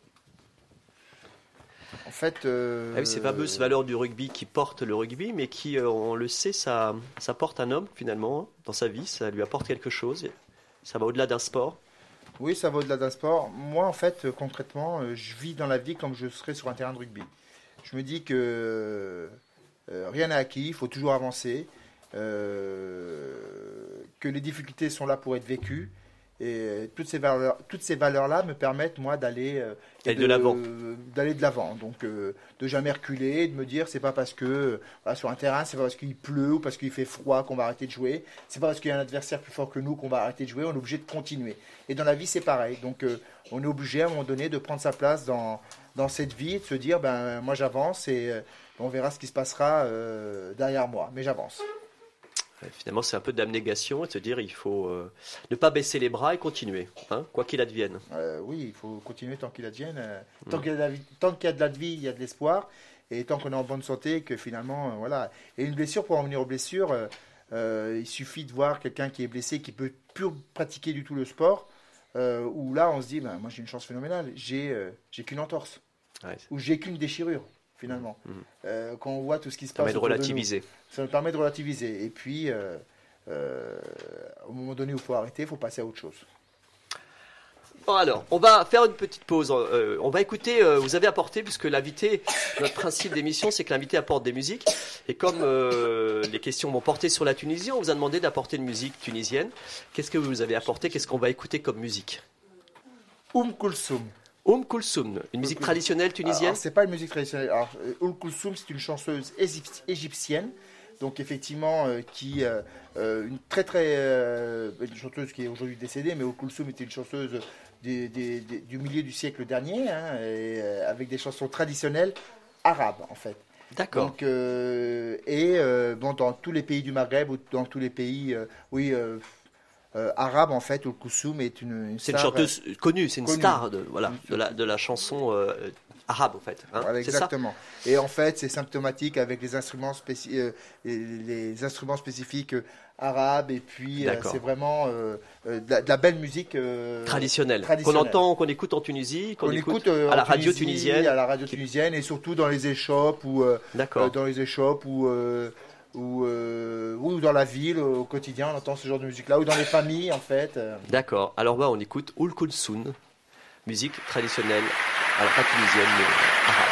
En fait, ces fameuses valeurs du rugby qui portent le rugby, mais qui, on le sait, ça porte un homme finalement dans sa vie. Ça lui apporte quelque chose. Ça va au-delà d'un sport. Oui, ça va au-delà d'un sport. Moi, en fait, concrètement, je vis dans la vie comme je serais sur un terrain de rugby. Je me dis que rien n'est acquis, il faut toujours avancer, que les difficultés sont là pour être vécues. Et toutes ces valeurs-là me permettent, moi, d'aller de l'avant. D'aller de l'avant. Donc, de jamais reculer, de me dire, c'est pas parce que sur un terrain, c'est pas parce qu'il pleut ou parce qu'il fait froid qu'on va arrêter de jouer. C'est pas parce qu'il y a un adversaire plus fort que nous qu'on va arrêter de jouer. On est obligé de continuer. Et dans la vie, c'est pareil. Donc, on est obligé, à un moment donné, de prendre sa place dans cette vie et de se dire, moi, j'avance et on verra ce qui se passera derrière moi. Mais j'avance. Finalement, c'est un peu d'abnégation et de se dire il faut ne pas baisser les bras et continuer, quoi qu'il advienne. Oui, il faut continuer tant qu'il advienne. Tant qu'il y a de la vie, il y a de l'espoir. Et tant qu'on est en bonne santé, que finalement, voilà. Et une blessure, pour en venir aux blessures, il suffit de voir quelqu'un qui est blessé, qui peut plus pratiquer du tout le sport, où là, on se dit, moi j'ai une chance phénoménale, j'ai qu'une entorse, ou j'ai qu'une déchirure. Finalement, quand on voit tout ce qui se passe, ça me permet de relativiser. Et puis, au moment donné où il faut arrêter, il faut passer à autre chose. Bon alors, on va faire une petite pause. On va écouter, vous avez apporté, puisque l'invité, notre principe d'émission, c'est que l'invité apporte des musiques. Et comme les questions vont porter sur la Tunisie, on vous a demandé d'apporter une musique tunisienne. Qu'est-ce que vous avez apporté? Qu'est-ce qu'on va écouter comme musique? Kulsoum. Kulsoum, une musique traditionnelle tunisienne? C'est pas une musique traditionnelle. Alors, Kulsoum, c'est une chanteuse égyptienne, donc effectivement qui une très très une chanteuse qui est aujourd'hui décédée, mais Kulsoum était une chanteuse du milieu du siècle dernier, et, avec des chansons traditionnelles arabes en fait. D'accord. Donc dans tous les pays du Maghreb ou dans tous les pays, arabe en fait, Kulsoum est une c'est une chanteuse connue, c'est une star de la chanson arabe en fait. Voilà, exactement. C'est ça. Et en fait, c'est symptomatique avec les instruments spécifiques arabes et puis c'est vraiment de la belle musique traditionnelle qu'on entend, qu'on écoute en Tunisie, qu'on écoute à la radio tunisienne, et surtout dans les échoppes ou ou dans la ville, au quotidien, on entend ce genre de musique-là, ou dans les familles, en fait. D'accord. Alors, on écoute Kulsoum, musique traditionnelle, alors pas tunisienne, mais arabe.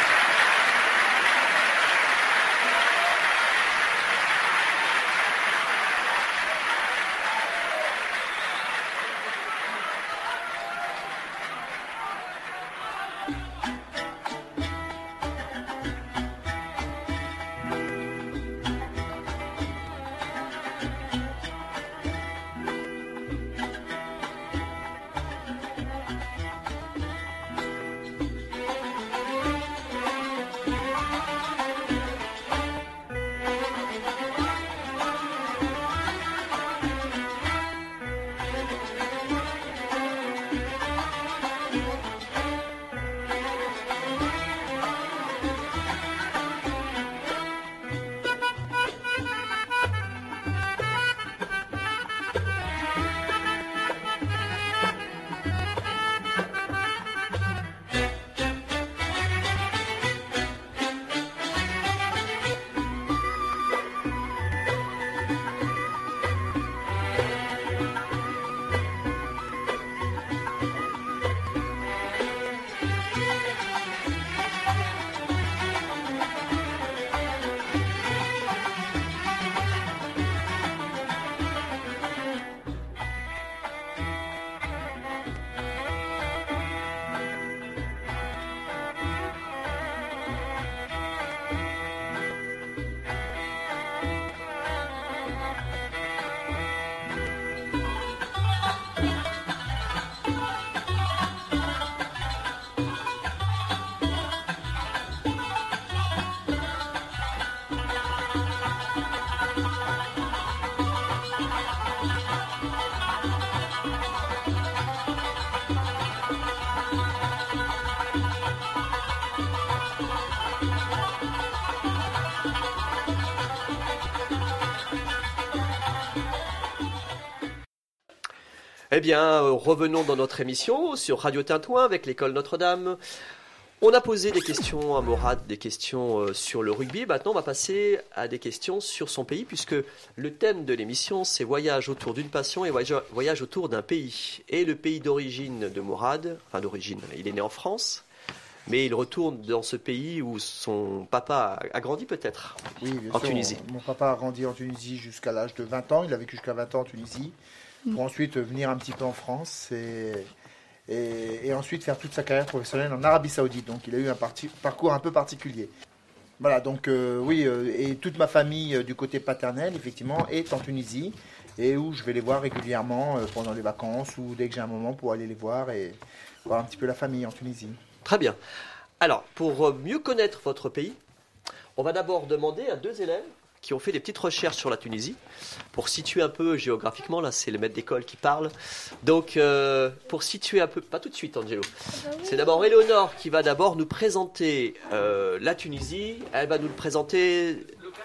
Eh bien, revenons dans notre émission sur Radio Tintouin avec l'école Notre-Dame. On a posé des questions à Morad, des questions sur le rugby. Maintenant, on va passer à des questions sur son pays, puisque le thème de l'émission, c'est voyage autour d'une passion et voyage autour d'un pays. Et le pays d'origine de Morad, enfin d'origine, il est né en France, mais il retourne dans ce pays où son papa a grandi peut-être, Oui, bien en sûr. Tunisie. Mon papa a grandi en Tunisie jusqu'à l'âge de 20 ans. Il a vécu jusqu'à 20 ans en Tunisie, pour ensuite venir un petit peu en France et ensuite faire toute sa carrière professionnelle en Arabie Saoudite. Donc il a eu un parcours un peu particulier. Voilà, donc et toute ma famille du côté paternel, effectivement, est en Tunisie et où je vais les voir régulièrement pendant les vacances ou dès que j'ai un moment pour aller les voir et voir un petit peu la famille en Tunisie. Très bien. Alors, pour mieux connaître votre pays, on va d'abord demander à 2 élèves qui ont fait des petites recherches sur la Tunisie, pour situer un peu géographiquement, là c'est le maître d'école qui parle, donc pour situer un peu, pas tout de suite Angelo, c'est d'abord Éléonore qui va d'abord nous présenter la Tunisie, elle va nous le présenter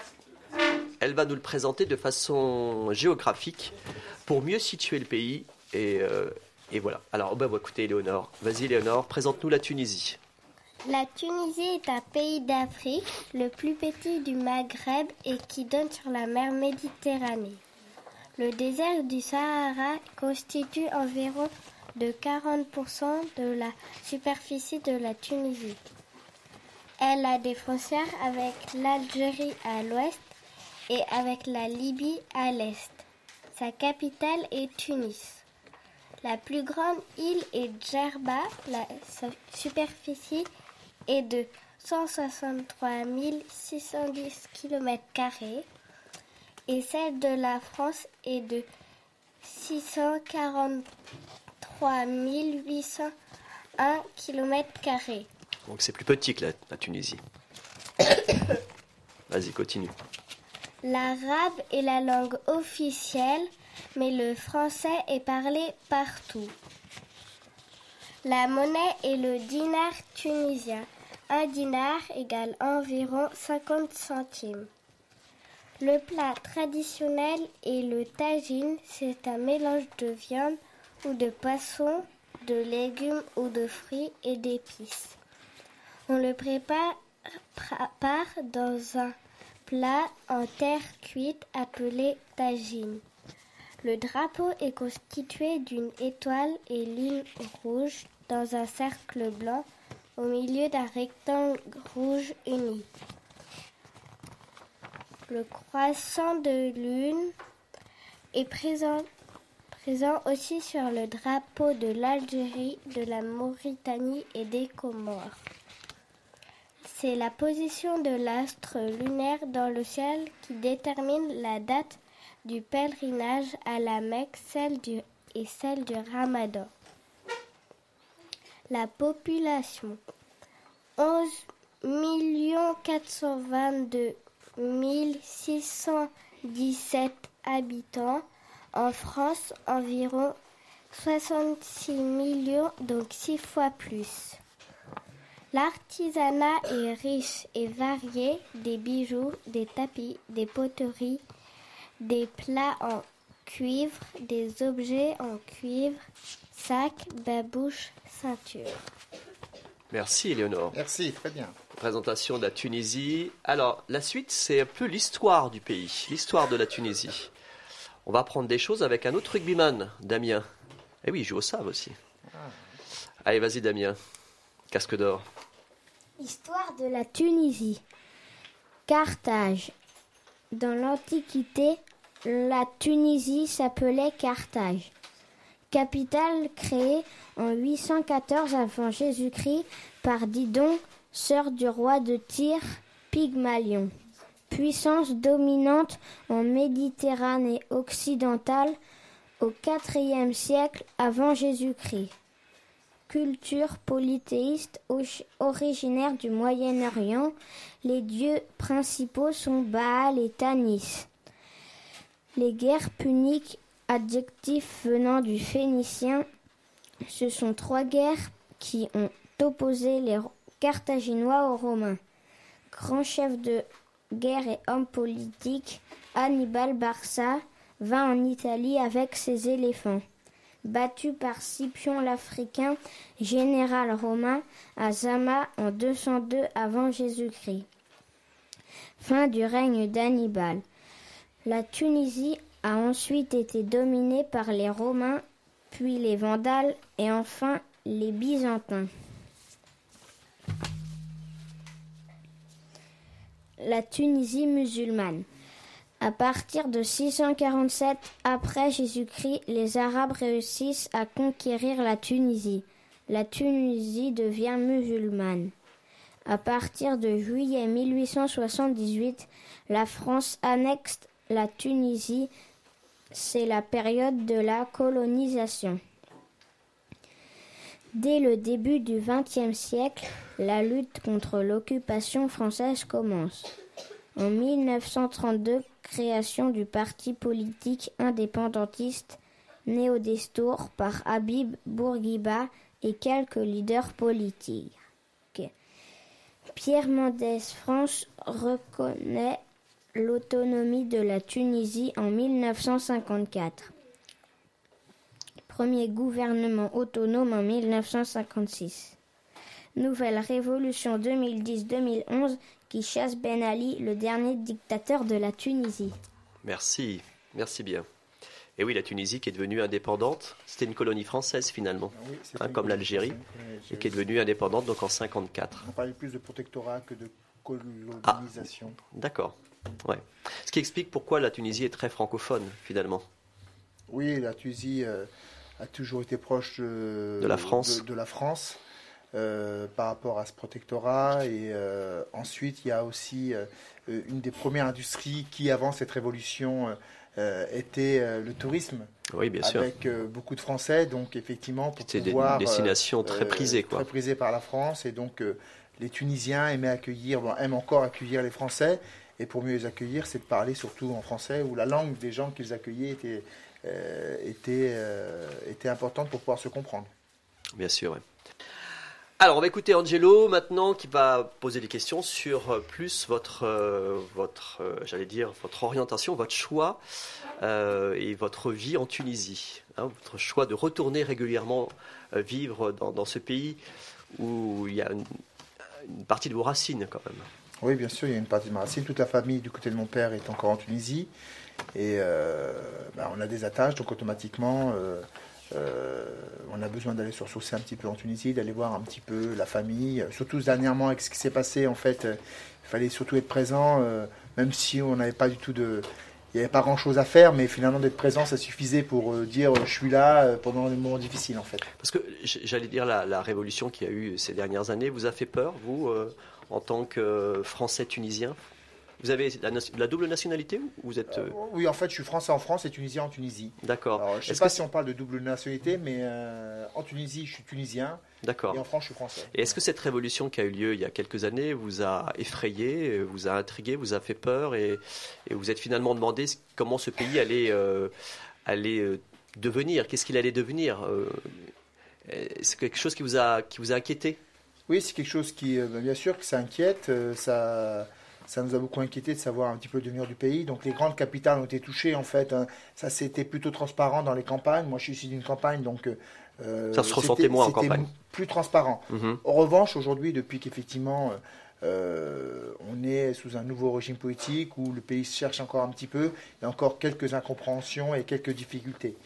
de façon géographique, pour mieux situer le pays, et voilà. Alors écoutez Éléonore, vas-y Éléonore, présente-nous la Tunisie. La Tunisie est un pays d'Afrique, le plus petit du Maghreb et qui donne sur la mer Méditerranée. Le désert du Sahara constitue environ de 40% de la superficie de la Tunisie. Elle a des frontières avec l'Algérie à l'ouest et avec la Libye à l'est. Sa capitale est Tunis. La plus grande île est Djerba, sa superficie est de 163 610 km² et celle de la France est de 643 801 km². Donc c'est plus petit que la Tunisie. Vas-y, continue. L'arabe est la langue officielle, mais le français est parlé partout. La monnaie est le dinar tunisien. Un dinar égale environ 50 centimes. Le plat traditionnel est le tagine. C'est un mélange de viande ou de poisson, de légumes ou de fruits et d'épices. On le prépare dans un plat en terre cuite appelé tagine. Le drapeau est constitué d'une étoile et ligne rouge dans un cercle blanc au milieu d'un rectangle rouge uni. Le croissant de lune est présent aussi sur le drapeau de l'Algérie, de la Mauritanie et des Comores. C'est la position de l'astre lunaire dans le ciel qui détermine la date du pèlerinage à la Mecque, celle du Ramadan. La population 11 422 617 habitants. En France, environ 66 millions, donc 6 fois plus. L'artisanat est riche et varié, des bijoux, des tapis, des poteries, des plats en cuivre, des objets en cuivre, sacs, babouches, ceintures. Merci Éléonore. Merci, très bien. Présentation de la Tunisie. Alors, la suite, c'est un peu l'histoire du pays, l'histoire de la Tunisie. On va apprendre des choses avec un autre rugbyman, Damien. Eh oui, il joue au save aussi. Allez, vas-y Damien, casque d'or. Histoire de la Tunisie. Carthage. Dans l'Antiquité, la Tunisie s'appelait Carthage. Capitale créée en 814 avant Jésus-Christ par Didon, sœur du roi de Tyr, Pygmalion. Puissance dominante en Méditerranée occidentale au IVe siècle avant Jésus-Christ. Culture polythéiste originaire du Moyen-Orient, les dieux principaux sont Baal et Tanis. Les guerres puniques, adjectif venant du phénicien, ce sont 3 guerres qui ont opposé les Carthaginois aux Romains. Grand chef de guerre et homme politique, Hannibal Barca vint en Italie avec ses éléphants. battu par Scipion l'Africain, général romain, à Zama en 202 avant Jésus-Christ. Fin du règne d'Hannibal. La Tunisie a ensuite été dominée par les Romains, puis les Vandales et enfin les Byzantins. La Tunisie musulmane. À partir de 647 après Jésus-Christ, les Arabes réussissent à conquérir la Tunisie. La Tunisie devient musulmane. À partir de juillet 1878, la France annexe la Tunisie. C'est la période de la colonisation. Dès le début du XXe siècle, la lutte contre l'occupation française commence. En 1932, création du parti politique indépendantiste Néo-Destour par Habib Bourguiba et quelques leaders politiques. Pierre Mendès France reconnaît l'autonomie de la Tunisie en 1954. Premier gouvernement autonome en 1956. Nouvelle révolution 2010-2011 qui chasse Ben Ali, le dernier dictateur de la Tunisie. Merci bien. Et oui, la Tunisie qui est devenue indépendante, c'était une colonie française finalement, Oui, comme l'Algérie, et qui est devenue indépendante donc en 1954. On parlait plus de protectorat que de colonisation. D'accord. Ouais. Ce qui explique pourquoi la Tunisie est très francophone finalement. Oui, la Tunisie a toujours été proche De la France. De la France par rapport à ce protectorat. Et ensuite, il y a aussi une des premières industries qui, avant cette révolution, était le tourisme. Oui, bien sûr. Avec beaucoup de Français, donc effectivement, pour C'était pouvoir... une destination très prisée, quoi. Très prisée par la France, et donc les Tunisiens aiment encore accueillir les Français, et pour mieux les accueillir, c'est de parler surtout en français, où la langue des gens qu'ils accueillaient était importante pour pouvoir se comprendre. Bien sûr, oui. Alors, on va écouter Angelo maintenant qui va poser des questions sur plus votre orientation, votre choix et votre vie en Tunisie. Votre choix de retourner régulièrement vivre dans ce pays où il y a une partie de vos racines quand même. Oui, bien sûr, il y a une partie de ma racine. Toute la famille du côté de mon père est encore en Tunisie. Et on a des attaches, donc automatiquement... on a besoin d'aller se ressourcer un petit peu en Tunisie, d'aller voir un petit peu la famille. Surtout dernièrement avec ce qui s'est passé, en fait, il fallait surtout être présent, même si on n'avait pas du tout il n'y avait pas grand-chose à faire, mais finalement d'être présent, ça suffisait pour dire je suis là pendant les moments difficiles, en fait. Parce que j'allais dire la révolution qu'il y a eu ces dernières années vous a fait peur, vous, en tant que Français tunisien? Vous avez la double nationalité ou vous êtes... Oui, en fait, je suis français en France et tunisien en Tunisie. D'accord. Alors, je ne sais pas si on parle de double nationalité, mais en Tunisie, je suis tunisien. D'accord. Et en France, je suis français. Et est-ce que cette révolution qui a eu lieu il y a quelques années vous a effrayé, vous a intrigué, vous a fait peur et vous êtes finalement demandé comment ce pays allait devenir? Qu'est-ce qu'il allait devenir? C'est quelque chose qui vous a inquiété? Oui, c'est quelque chose qui, bien sûr, que ça inquiète. Ça nous a beaucoup inquiété de savoir un petit peu le devenir du pays. Donc les grandes capitales ont été touchées, en fait. Ça, c'était plutôt transparent dans les campagnes. Moi, je suis issu d'une campagne, donc... ça se ressentait moins en campagne. C'était plus transparent. Mm-hmm. En revanche, aujourd'hui, depuis qu'effectivement, on est sous un nouveau régime politique où le pays se cherche encore un petit peu, il y a encore quelques incompréhensions et quelques difficultés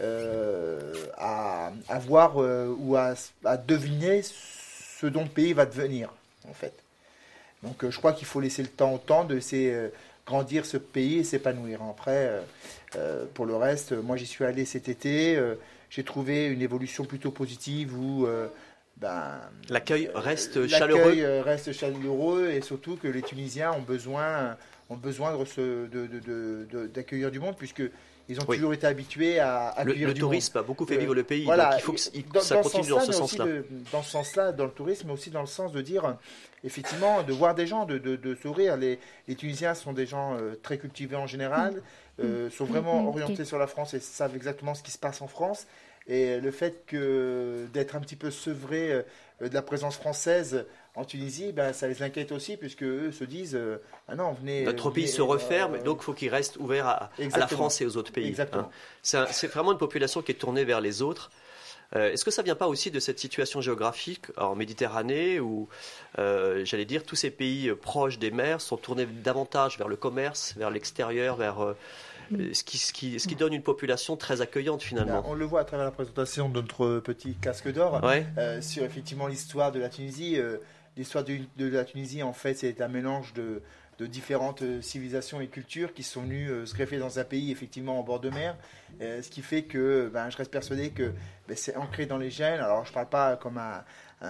à voir ou à deviner ce dont le pays va devenir, en fait. Donc je crois qu'il faut laisser le temps au temps de laisser grandir ce pays et s'épanouir. Après, pour le reste, moi j'y suis allé cet été, j'ai trouvé une évolution plutôt positive où l'accueil reste chaleureux. L'accueil reste chaleureux et surtout que les Tunisiens ont besoin d'accueillir du monde puisque ils ont toujours été habitués à accueillir le du tourisme monde. A beaucoup fait vivre le pays, Voilà, donc il faut que ça continue dans ce sens-là. Dans ce sens-là, dans le tourisme, mais aussi dans le sens de dire, effectivement, de voir des gens, de sourire. Les Tunisiens sont des gens très cultivés en général, sont vraiment orientés sur la France et savent exactement ce qui se passe en France. Et le fait d'être un petit peu sevré de la présence française en Tunisie, ça les inquiète aussi, puisque eux se disent ah non, venez. Notre pays se referme, donc il faut qu'il reste ouvert à la France et aux autres pays. Exactement. C'est vraiment une population qui est tournée vers les autres. Est-ce que ça ne vient pas aussi de cette situation géographique en Méditerranée où, j'allais dire, tous ces pays proches des mers sont tournés davantage vers le commerce, vers l'extérieur, vers ce qui donne une population très accueillante finalement. On le voit à travers la présentation de notre petit casque d'or sur effectivement l'histoire de la Tunisie. L'histoire de la Tunisie, en fait, c'est un mélange de différentes civilisations et cultures qui sont venues se greffer dans un pays effectivement en bord de mer, ce qui fait que je reste persuadé que c'est ancré dans les gènes. Alors je ne parle pas comme un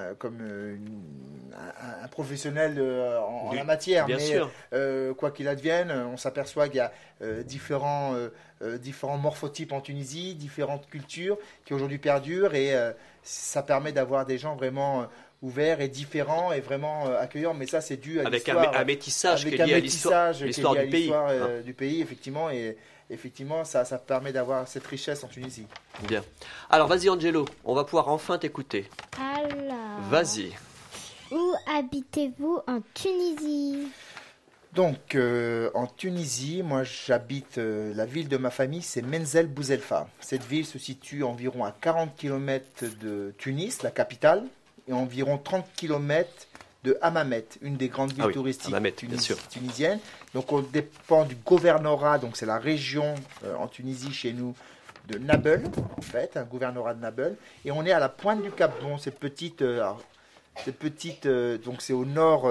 professionnel en la matière, bien mais sûr. Quoi qu'il advienne, on s'aperçoit qu'il y a différents morphotypes en Tunisie, différentes cultures qui aujourd'hui perdurent, et ça permet d'avoir des gens vraiment ouverts et différents et vraiment accueillants, mais ça c'est dû à avec l'histoire, un métissage qui est lié à l'histoire du pays, effectivement, et effectivement ça permet d'avoir cette richesse en Tunisie. Bien. Alors vas-y Angelo, on va pouvoir enfin t'écouter. Alors, Vas-y. où habitez-vous en Tunisie? Donc en Tunisie, moi j'habite, la ville de ma famille c'est Menzel Bouzelfa. Cette ville se situe environ à 40 km de Tunis, la capitale, et environ 30 km de Hammamet, une des grandes villes touristiques tunisiennes. Donc on dépend du gouvernorat, donc c'est la région en Tunisie chez nous de Nabeul, en fait, un gouvernorat de Nabeul, et on est à la pointe du Cap Bon, cette petite, donc c'est au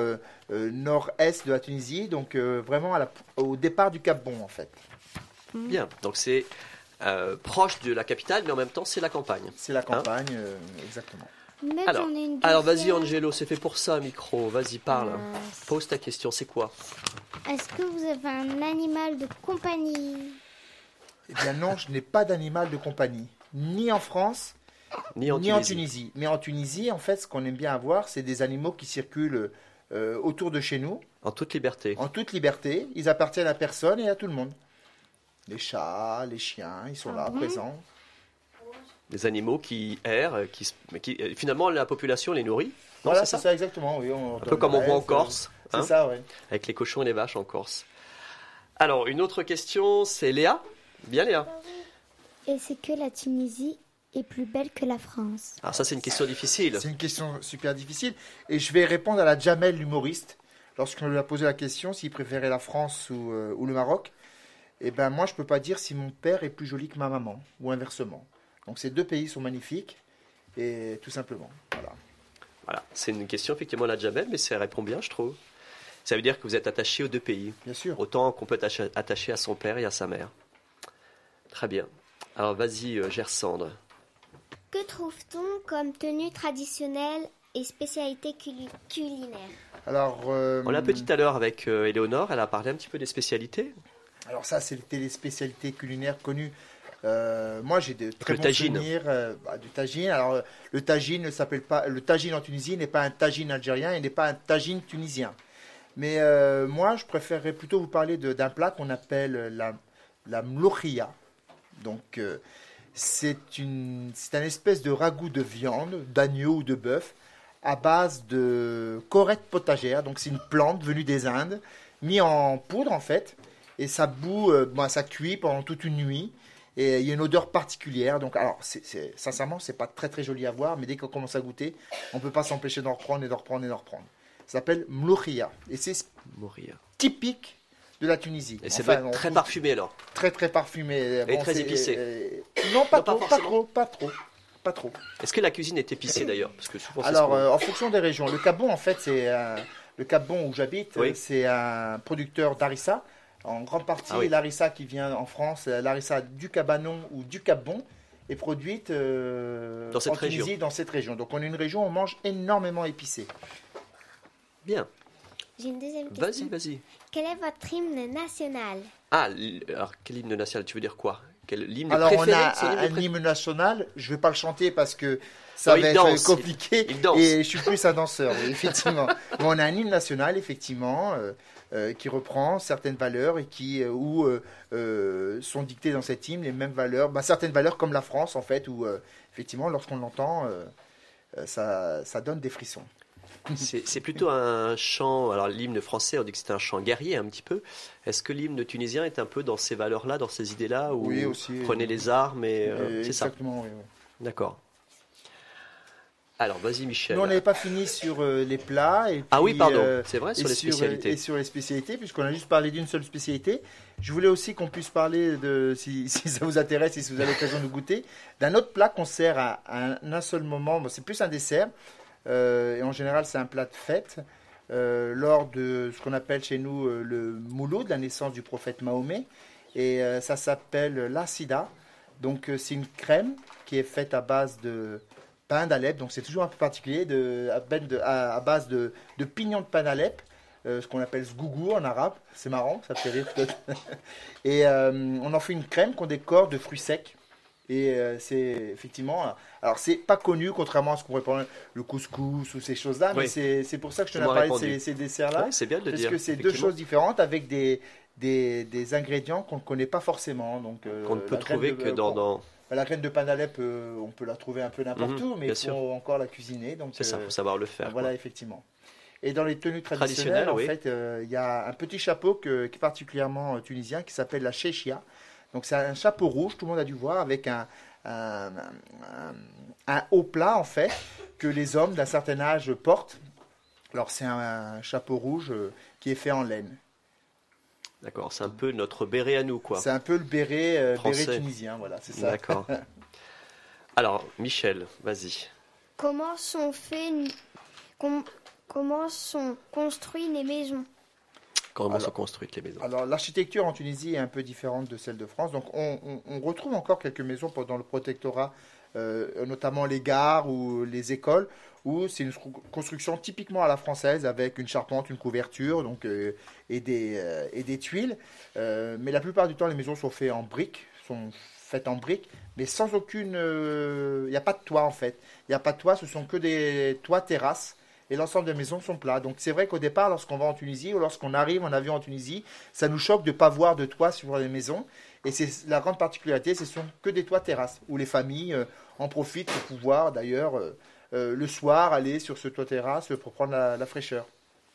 nord-est de la Tunisie, donc vraiment au départ du Cap Bon en fait. Bien, donc c'est proche de la capitale, mais en même temps c'est la campagne. C'est la campagne, exactement. Alors vas-y Angelo, c'est fait pour ça, micro, vas-y parle, pose ta question, c'est quoi? Est-ce que vous avez un animal de compagnie? Eh bien non, je n'ai pas d'animal de compagnie, ni en France, ni en Tunisie. Mais en Tunisie, en fait, ce qu'on aime bien avoir, c'est des animaux qui circulent autour de chez nous. En toute liberté. En toute liberté, ils appartiennent à personne et à tout le monde. Les chats, les chiens, ils sont là, présents. Des animaux qui errent, qui finalement la population les nourrit. Non, voilà, c'est ça exactement. Oui, un peu comme on voit en Corse. C'est ça, oui. Avec les cochons et les vaches en Corse. Alors, une autre question, c'est Léa. Bien Léa. Est-ce que la Tunisie est plus belle que la France? Alors ça, c'est une question difficile. C'est une question super difficile. Et je vais répondre à la Jamel, l'humoriste. Lorsqu'on lui a posé la question s'il préférait la France ou le Maroc, eh ben moi, je ne peux pas dire si mon père est plus joli que ma maman, ou inversement. Donc ces deux pays sont magnifiques, et tout simplement, Voilà, c'est une question effectivement la Jamel, mais ça répond bien, je trouve. Ça veut dire que vous êtes attaché aux deux pays. Bien sûr. Autant qu'on peut être attaché à son père et à sa mère. Très bien. Alors vas-y, Gersandre. Que trouve-t-on comme tenue traditionnelle et spécialité culinaire? Alors, on l'a un peu dit tout à l'heure avec Éléonore, elle a parlé un petit peu des spécialités. Alors ça, c'était les spécialités culinaires connues. Moi, j'ai de très bons souvenirs du tagine. Alors, le tagine ne s'appelle pas. Le tagine en Tunisie n'est pas un tagine algérien, il n'est pas un tagine tunisien. Mais moi, je préférerais plutôt vous parler d'un plat qu'on appelle la mloukhia. Donc, c'est un espèce de ragoût de viande, d'agneau ou de bœuf, à base de corette potagère. Donc, c'est une plante venue des Indes, mis en poudre en fait, et ça bout, ça cuit pendant toute une nuit. Et il y a une odeur particulière. Donc, alors, sincèrement, c'est pas très très joli à voir, mais dès qu'on commence à goûter, on peut pas s'empêcher d'en reprendre et d'en reprendre et d'en reprendre. Ça s'appelle mloukhia, et c'est typique de la Tunisie. Et c'est très parfumé alors. Très très parfumé. Et très épicé. Non, pas trop. Est-ce que la cuisine est épicée d'ailleurs? Parce que souvent, en fonction des régions. Le Cap Bon, en fait, le Cap Bon où j'habite, c'est un producteur d'harissa. En grande partie, l'harissa qui vient en France, l'harissa du Cabanon ou du Cap Bon, est produite dans cette Tunisie, dans cette région. Donc on est une région où on mange énormément épicé. Bien. J'ai une deuxième question. Vas-y. Quel est votre hymne national? Alors quel hymne national? Tu veux dire quoi? L'hymne alors préféré, on a un hymne national, je ne vais pas le chanter parce que ça va être compliqué et je suis plus un danseur, oui, effectivement. Mais on a un hymne national, effectivement, qui reprend certaines valeurs et où sont dictées dans cet hymne les mêmes valeurs, certaines valeurs comme la France en fait, où effectivement lorsqu'on l'entend, ça donne des frissons. C'est plutôt un chant. Alors l'hymne français, on dit que c'est un chant guerrier un petit peu. Est-ce que l'hymne tunisien est un peu dans ces valeurs-là, dans ces idées-là, où Oui, aussi. prenez les armes et c'est ça. Exactement, oui. D'accord. Alors, vas-y, Michel. Nous, on n'avait pas fini sur les plats. Et puis, Ah oui, pardon, c'est vrai, sur les spécialités. Et sur les spécialités, puisqu'on a juste parlé d'une seule spécialité. Je voulais aussi qu'on puisse parler, si ça vous intéresse et si vous avez l'occasion de goûter, d'un autre plat qu'on sert à un seul moment. Bon, c'est plus un dessert, et en général, c'est un plat de fête, lors de ce qu'on appelle chez nous le mouloud, la naissance du prophète Mahomet. Et ça s'appelle l'assida. Donc, c'est une crème qui est faite à base de pain d'Alep, donc c'est toujours un peu particulier, à base de pignons de pain d'Alep, ce qu'on appelle sgougou en arabe, c'est marrant, ça fait rire peut-être. Et on en fait une crème qu'on décore de fruits secs. Et c'est effectivement, alors c'est pas connu contrairement à ce qu'on pourrait prendre le couscous ou ces choses-là, mais c'est pour ça que je te parlé de ces desserts-là. Ouais, c'est bien de le dire. Parce que c'est deux choses différentes avec des ingrédients qu'on ne connaît pas forcément. Qu'on ne peut trouver que dans... La graine de pain d'Alep, on peut la trouver un peu n'importe où, mais il faut encore la cuisiner. C'est ça, il faut savoir le faire. Voilà, effectivement. Et dans les tenues traditionnelles, en fait, il y a un petit chapeau qui est particulièrement tunisien, qui s'appelle la chechia. Donc c'est un chapeau rouge, tout le monde a dû voir, avec un haut plat, en fait, que les hommes d'un certain âge portent. Alors c'est un chapeau rouge qui est fait en laine. D'accord, c'est un peu notre béret à nous, quoi. C'est un peu le béret tunisien, voilà, c'est ça. D'accord. Alors, Michel, vas-y. Comment sont construites les maisons? Comment sont construites les maisons? Alors, l'architecture en Tunisie est un peu différente de celle de France. Donc, on retrouve encore quelques maisons pendant le protectorat, notamment les gares ou les écoles, où c'est une construction typiquement à la française avec une charpente, une couverture et des tuiles. Mais la plupart du temps, les maisons sont faites en briques, mais sans aucune... Il n'y a pas de toit en fait. Il n'y a pas de toit, ce sont que des toits terrasses. Et l'ensemble des maisons sont plats. Donc c'est vrai qu'au départ, lorsqu'on va en Tunisie ou lorsqu'on arrive en avion en Tunisie, ça nous choque de ne pas voir de toit sur les maisons. Et c'est la grande particularité, ce sont que des toits terrasses, où les familles en profitent pour pouvoir d'ailleurs... le soir, aller sur ce toit terrasse pour prendre la fraîcheur.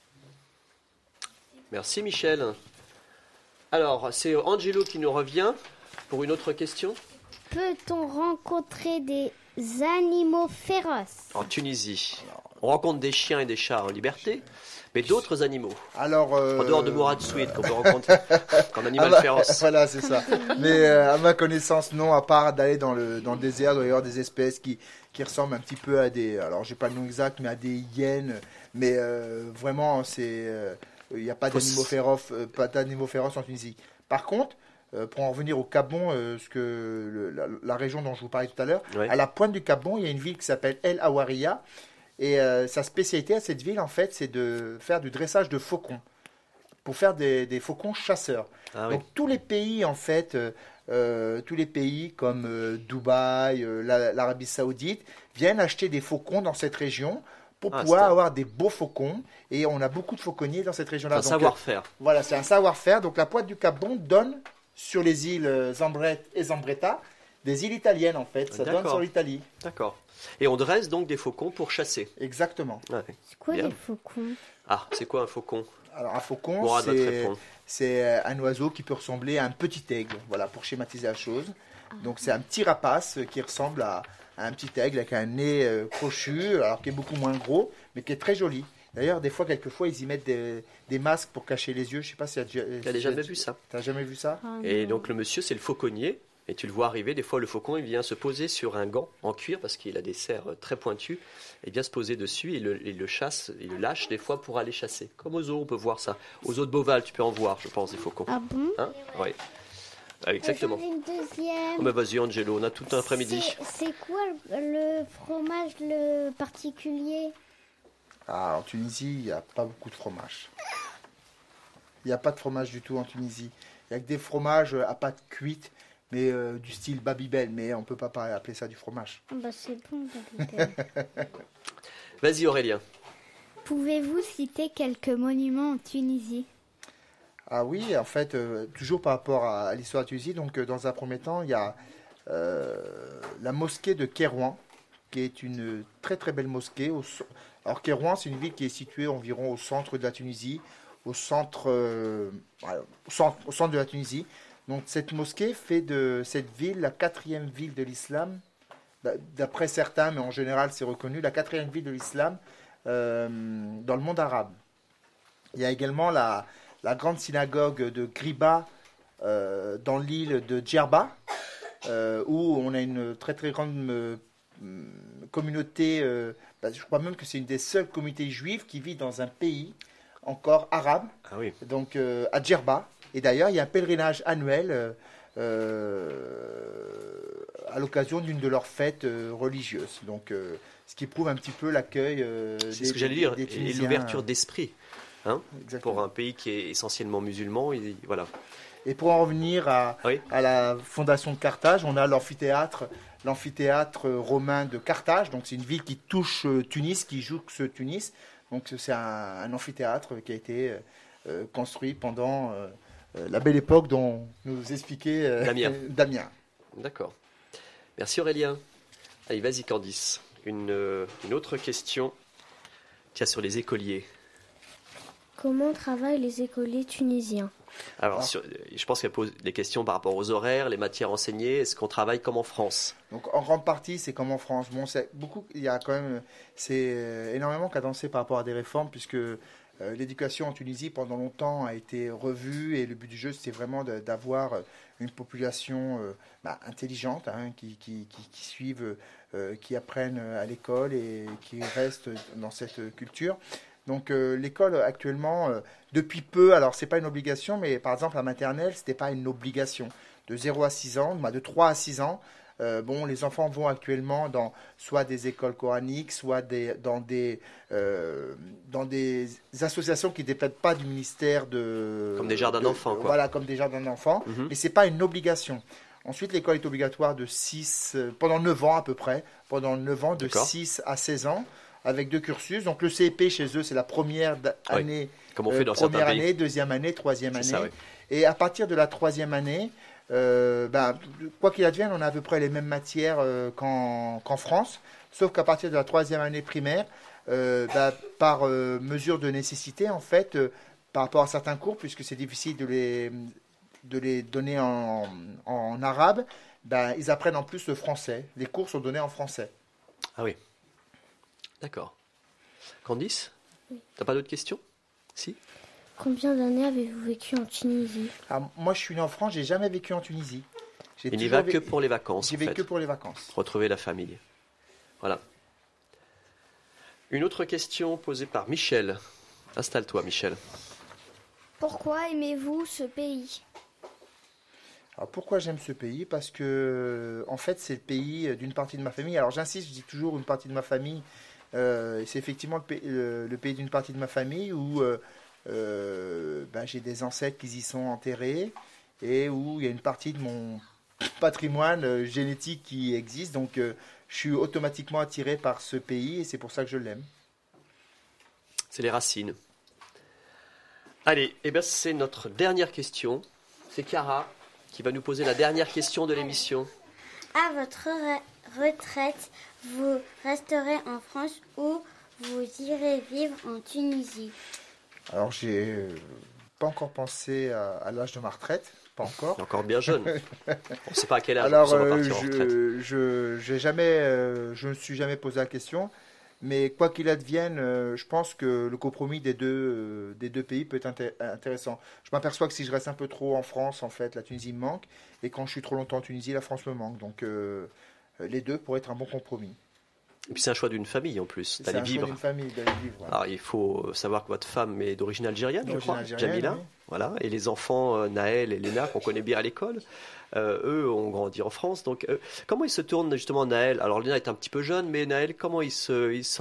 Merci Michel. Alors, c'est Angelo qui nous revient pour une autre question. Peut-on rencontrer des animaux féroces en Tunisie? On rencontre des chiens et des chats en liberté, mais d'autres animaux. Alors, en dehors de Mourad Souid qu'on peut rencontrer comme animal féroce. Voilà, c'est ça. Mais à ma connaissance, non, à part d'aller dans le désert, il doit y avoir des espèces qui ressemblent un petit peu à des... Alors, j'ai pas le nom exact, mais à des hyènes. Mais vraiment, il n'y a pas d'animaux féroces en Tunisie. Par contre, pour en revenir au Cap-Bon, la région dont je vous parlais tout à l'heure, à la pointe du Cap-Bon, il y a une ville qui s'appelle El Awaria. Et sa spécialité à cette ville, en fait, c'est de faire du dressage de faucons, pour faire des faucons chasseurs. Ah, donc, tous les pays, en fait, tous les pays comme Dubaï, l'Arabie Saoudite, viennent acheter des faucons dans cette région pour pouvoir avoir des beaux faucons. Et on a beaucoup de fauconniers dans cette région-là. C'est un savoir-faire. Voilà, c'est un savoir-faire. Donc, la pointe du Cap-Bon donne sur les îles Zambret et Zambretta, des îles italiennes, en fait. Ça donne sur l'Italie. D'accord. Et on dresse donc des faucons pour chasser. Exactement. Ouais. C'est quoi des faucons? Ah, c'est quoi un faucon? Alors un faucon, c'est un oiseau qui peut ressembler à un petit aigle, voilà, pour schématiser la chose. Donc c'est un petit rapace qui ressemble à un petit aigle avec un nez crochu, alors qui est beaucoup moins gros, mais qui est très joli. D'ailleurs, quelquefois, ils y mettent des masques pour cacher les yeux. Je ne sais pas si tu n'as jamais vu ça. Tu n'as jamais vu ça? Et donc le monsieur, c'est le fauconnier. Et tu le vois arriver, des fois le faucon il vient se poser sur un gant en cuir parce qu'il a des serres très pointues. Il vient se poser dessus et il le chasse, il le lâche des fois pour aller chasser. Comme aux zoos, on peut voir ça. Aux zoos de Beauval, tu peux en voir, je pense, des faucons. Ah bon? Hein? Oui. Exactement. Une deuxième. Oh, mais vas-y Angelo, on a tout un après-midi. C'est quoi le fromage le particulier? En Tunisie, il n'y a pas beaucoup de fromage. Il n'y a pas de fromage du tout en Tunisie. Il n'y a que des fromages à pâte cuite. Mais du style Babybel, mais on ne peut pas appeler ça du fromage. Bah c'est bon, Babybel. Vas-y Aurélien. Pouvez-vous citer quelques monuments en Tunisie? Ah oui, en fait, toujours par rapport à l'histoire de Tunisie, donc dans un premier temps, il y a la mosquée de Kérouan, qui est une très très belle mosquée. Alors Kérouan, c'est une ville qui est située environ au centre de la Tunisie, au centre de la Tunisie. Donc cette mosquée fait de cette ville la 4e ville de l'islam, d'après certains, mais en général c'est reconnu, la 4e ville de l'islam dans le monde arabe. Il y a également la grande synagogue de Griba dans l'île de Djerba, où on a une très très grande communauté, je crois même que c'est une des seules communautés juives qui vit dans un pays encore arabe, donc à Djerba. Et d'ailleurs, il y a un pèlerinage annuel à l'occasion d'une de leurs fêtes religieuses. Donc, ce qui prouve un petit peu l'accueil c'est ce que j'allais dire, et l'ouverture d'esprit. Hein, pour un pays qui est essentiellement musulman, voilà. Et pour en revenir à la fondation de Carthage, on a l'amphithéâtre romain de Carthage. Donc c'est une ville qui touche Tunis, qui jouxte Tunis. Donc c'est un amphithéâtre qui a été construit pendant la belle époque dont nous expliquait Damien. D'accord. Merci Aurélien. Allez, vas-y Candice. Une autre question. Tiens, sur les écoliers. Comment travaillent les écoliers tunisiens ? Alors, je pense qu'elle pose des questions par rapport aux horaires, les matières enseignées. Est-ce qu'on travaille comme en France ? Donc, en grande partie, c'est comme en France. Bon, c'est énormément cadencé par rapport à des réformes, puisque l'éducation en Tunisie, pendant longtemps, a été revue, et le but du jeu, c'était vraiment d'avoir une population intelligente, qui suivent, qui apprennent à l'école et qui restent dans cette culture. Donc l'école actuellement, depuis peu, alors c'est pas une obligation, mais par exemple la maternelle, c'était pas une obligation. De 0 à 6 ans, de 3 à 6 ans, les enfants vont actuellement dans soit des écoles coraniques, soit dans des associations qui ne dépendent pas du ministère de... Comme des jardins d'enfants, quoi. Voilà, comme des jardins d'enfants, mais c'est pas une obligation. Ensuite, l'école est obligatoire pendant 9 ans à peu près, de 6 à 16 ans. Avec 2 cursus. Donc le CEP chez eux, c'est la première année, comme on fait dans certains pays. Année, deuxième année, troisième année. Ça, oui. Et à partir de la 3e année, quoi qu'il advienne, on a à peu près les mêmes matières qu'en France, sauf qu'à partir de la 3e année primaire, par mesure de nécessité, en fait, par rapport à certains cours, puisque c'est difficile de les donner en arabe, ils apprennent en plus le français. Les cours sont donnés en français. Ah oui. D'accord. Candice, t'as pas d'autres questions ? Si ? Combien d'années avez-vous vécu en Tunisie ? Alors, moi, je suis né en France, j'ai jamais vécu en Tunisie. Il n'y va que pour les vacances. J'y vais que pour les vacances. Retrouver la famille. Voilà. Une autre question posée par Michel. Installe-toi, Michel. Pourquoi aimez-vous ce pays ? Alors pourquoi j'aime ce pays ? Parce que, en fait, c'est le pays d'une partie de ma famille. Alors j'insiste, je dis toujours une partie de ma famille. C'est effectivement le pays d'une partie de ma famille où j'ai des ancêtres qui y sont enterrés et où il y a une partie de mon patrimoine génétique qui existe. Donc je suis automatiquement attiré par ce pays et c'est pour ça que je l'aime. C'est les racines. Allez, c'est notre dernière question. C'est Chiara qui va nous poser la dernière question de l'émission. À votre retraite, vous resterez en France ou vous irez vivre en Tunisie ? Alors, j'ai pas encore pensé à l'âge de ma retraite, pas encore. Encore bien jeune. On ne sait pas à quel âge alors, on va partir en retraite. Je ne me suis jamais posé la question, mais quoi qu'il advienne, je pense que le compromis des deux pays peut être intéressant. Je m'aperçois que si je reste un peu trop en France, en fait, la Tunisie me manque, et quand je suis trop longtemps en Tunisie, la France me manque. Donc, les deux pourraient être un bon compromis. Et puis c'est un choix d'une famille en plus, d'aller vivre. C'est un choix d'une famille d'aller vivre. Ouais. Alors il faut savoir que votre femme est d'origine algérienne, je crois, Jamila. Oui. Voilà. Et les enfants, Naël et Léna, qu'on connaît bien à l'école, eux ont grandi en France. Donc comment ils se tournent justement, Naël ? Alors Léna est un petit peu jeune, mais Naël, comment il s'oriente ?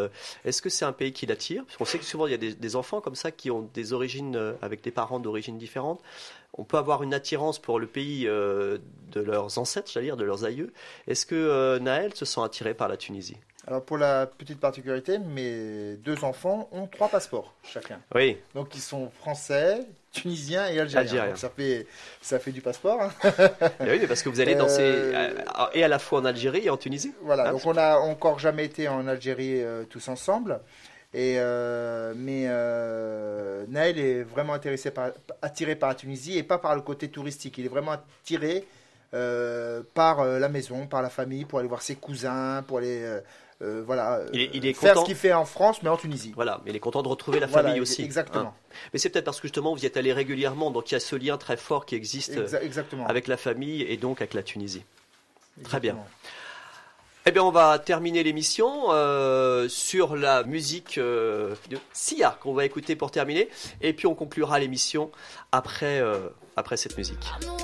Est-ce que c'est un pays qui l'attire ? Parce qu'on sait que souvent il y a des enfants comme ça qui ont des origines, avec des parents d'origine différentes. On peut avoir une attirance pour le pays de leurs ancêtres, j'allais dire, de leurs aïeux. Est-ce que Naël se sent attiré par la Tunisie ? Alors pour la petite particularité, mes 2 enfants ont 3 passeports chacun. Oui. Donc ils sont français, tunisien et algérien. Donc ça fait du passeport. Hein. Oui, mais parce que vous allez danser et à la fois en Algérie et en Tunisie. Voilà, donc on n'a encore jamais été en Algérie tous ensemble. Mais Naël est vraiment attiré par la Tunisie et pas par le côté touristique. Il est vraiment attiré par la maison, par la famille, pour aller voir ses cousins, pour aller il est faire content. Ce qu'il fait en France, mais en Tunisie. Voilà, mais il est content de retrouver la famille aussi. Exactement. Hein. Mais c'est peut-être parce que justement vous y êtes allé régulièrement, donc il y a ce lien très fort qui existe avec la famille et donc avec la Tunisie. Très bien. Eh bien, on va terminer l'émission sur la musique de Sia qu'on va écouter pour terminer, et puis on conclura l'émission après cette musique.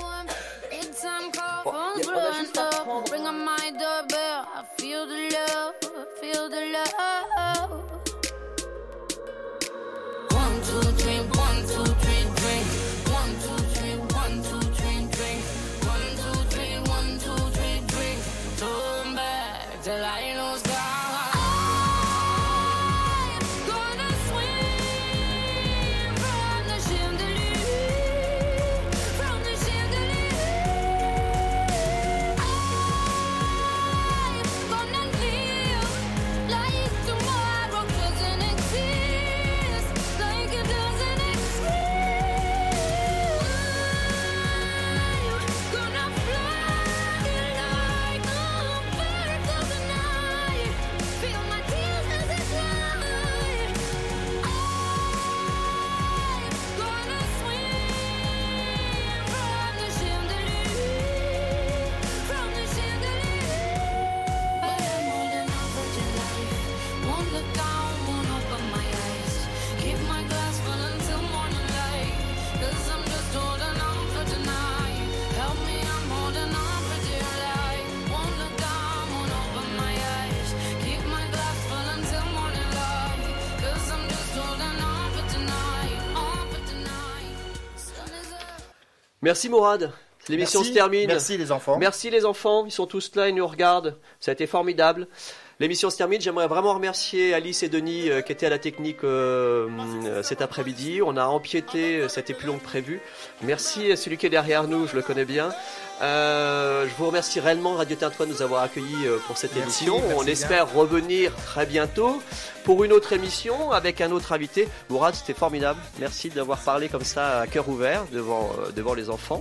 Merci Mourad. L'émission se termine. Merci les enfants. Merci les enfants. Ils sont tous là, ils nous regardent. Ça a été formidable. L'émission se termine. J'aimerais vraiment remercier Alice et Denis qui étaient à la technique cet après-midi. On a empiété, ça a été plus long que prévu. Merci à celui qui est derrière nous, je le connais bien. Je vous remercie réellement Radio Tintouin de nous avoir accueillis pour cette émission. On espère revenir très bientôt pour une autre émission avec un autre invité. Mourad, c'était formidable. Merci d'avoir parlé comme ça à cœur ouvert devant les enfants.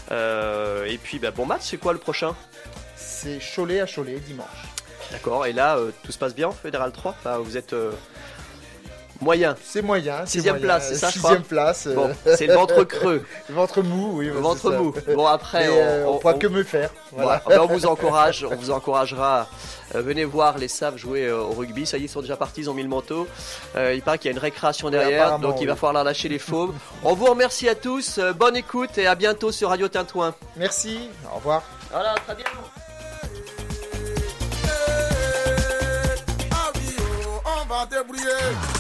Et puis bon match, c'est quoi le prochain ? C'est Cholet à Cholet dimanche. D'accord, et là tout se passe bien, Fédéral 3 ? Enfin, vous êtes moyen. C'est moyen. 6e place, c'est ça, je crois. 6e place. Bon, c'est le ventre creux. Le ventre mou, oui. Le ventre mou. Bon, après, on ne pourra que me faire. Voilà. On vous encouragera. Venez voir les Saves jouer au rugby. Ça y est, ils sont déjà partis, ils ont mis le manteau. Il paraît qu'il y a une récréation derrière, donc il va falloir leur lâcher les fauves. On vous remercie à tous. Bonne écoute et à bientôt sur Radio Tintouin. Merci. Au revoir. Voilà, très bien. On va débrouiller.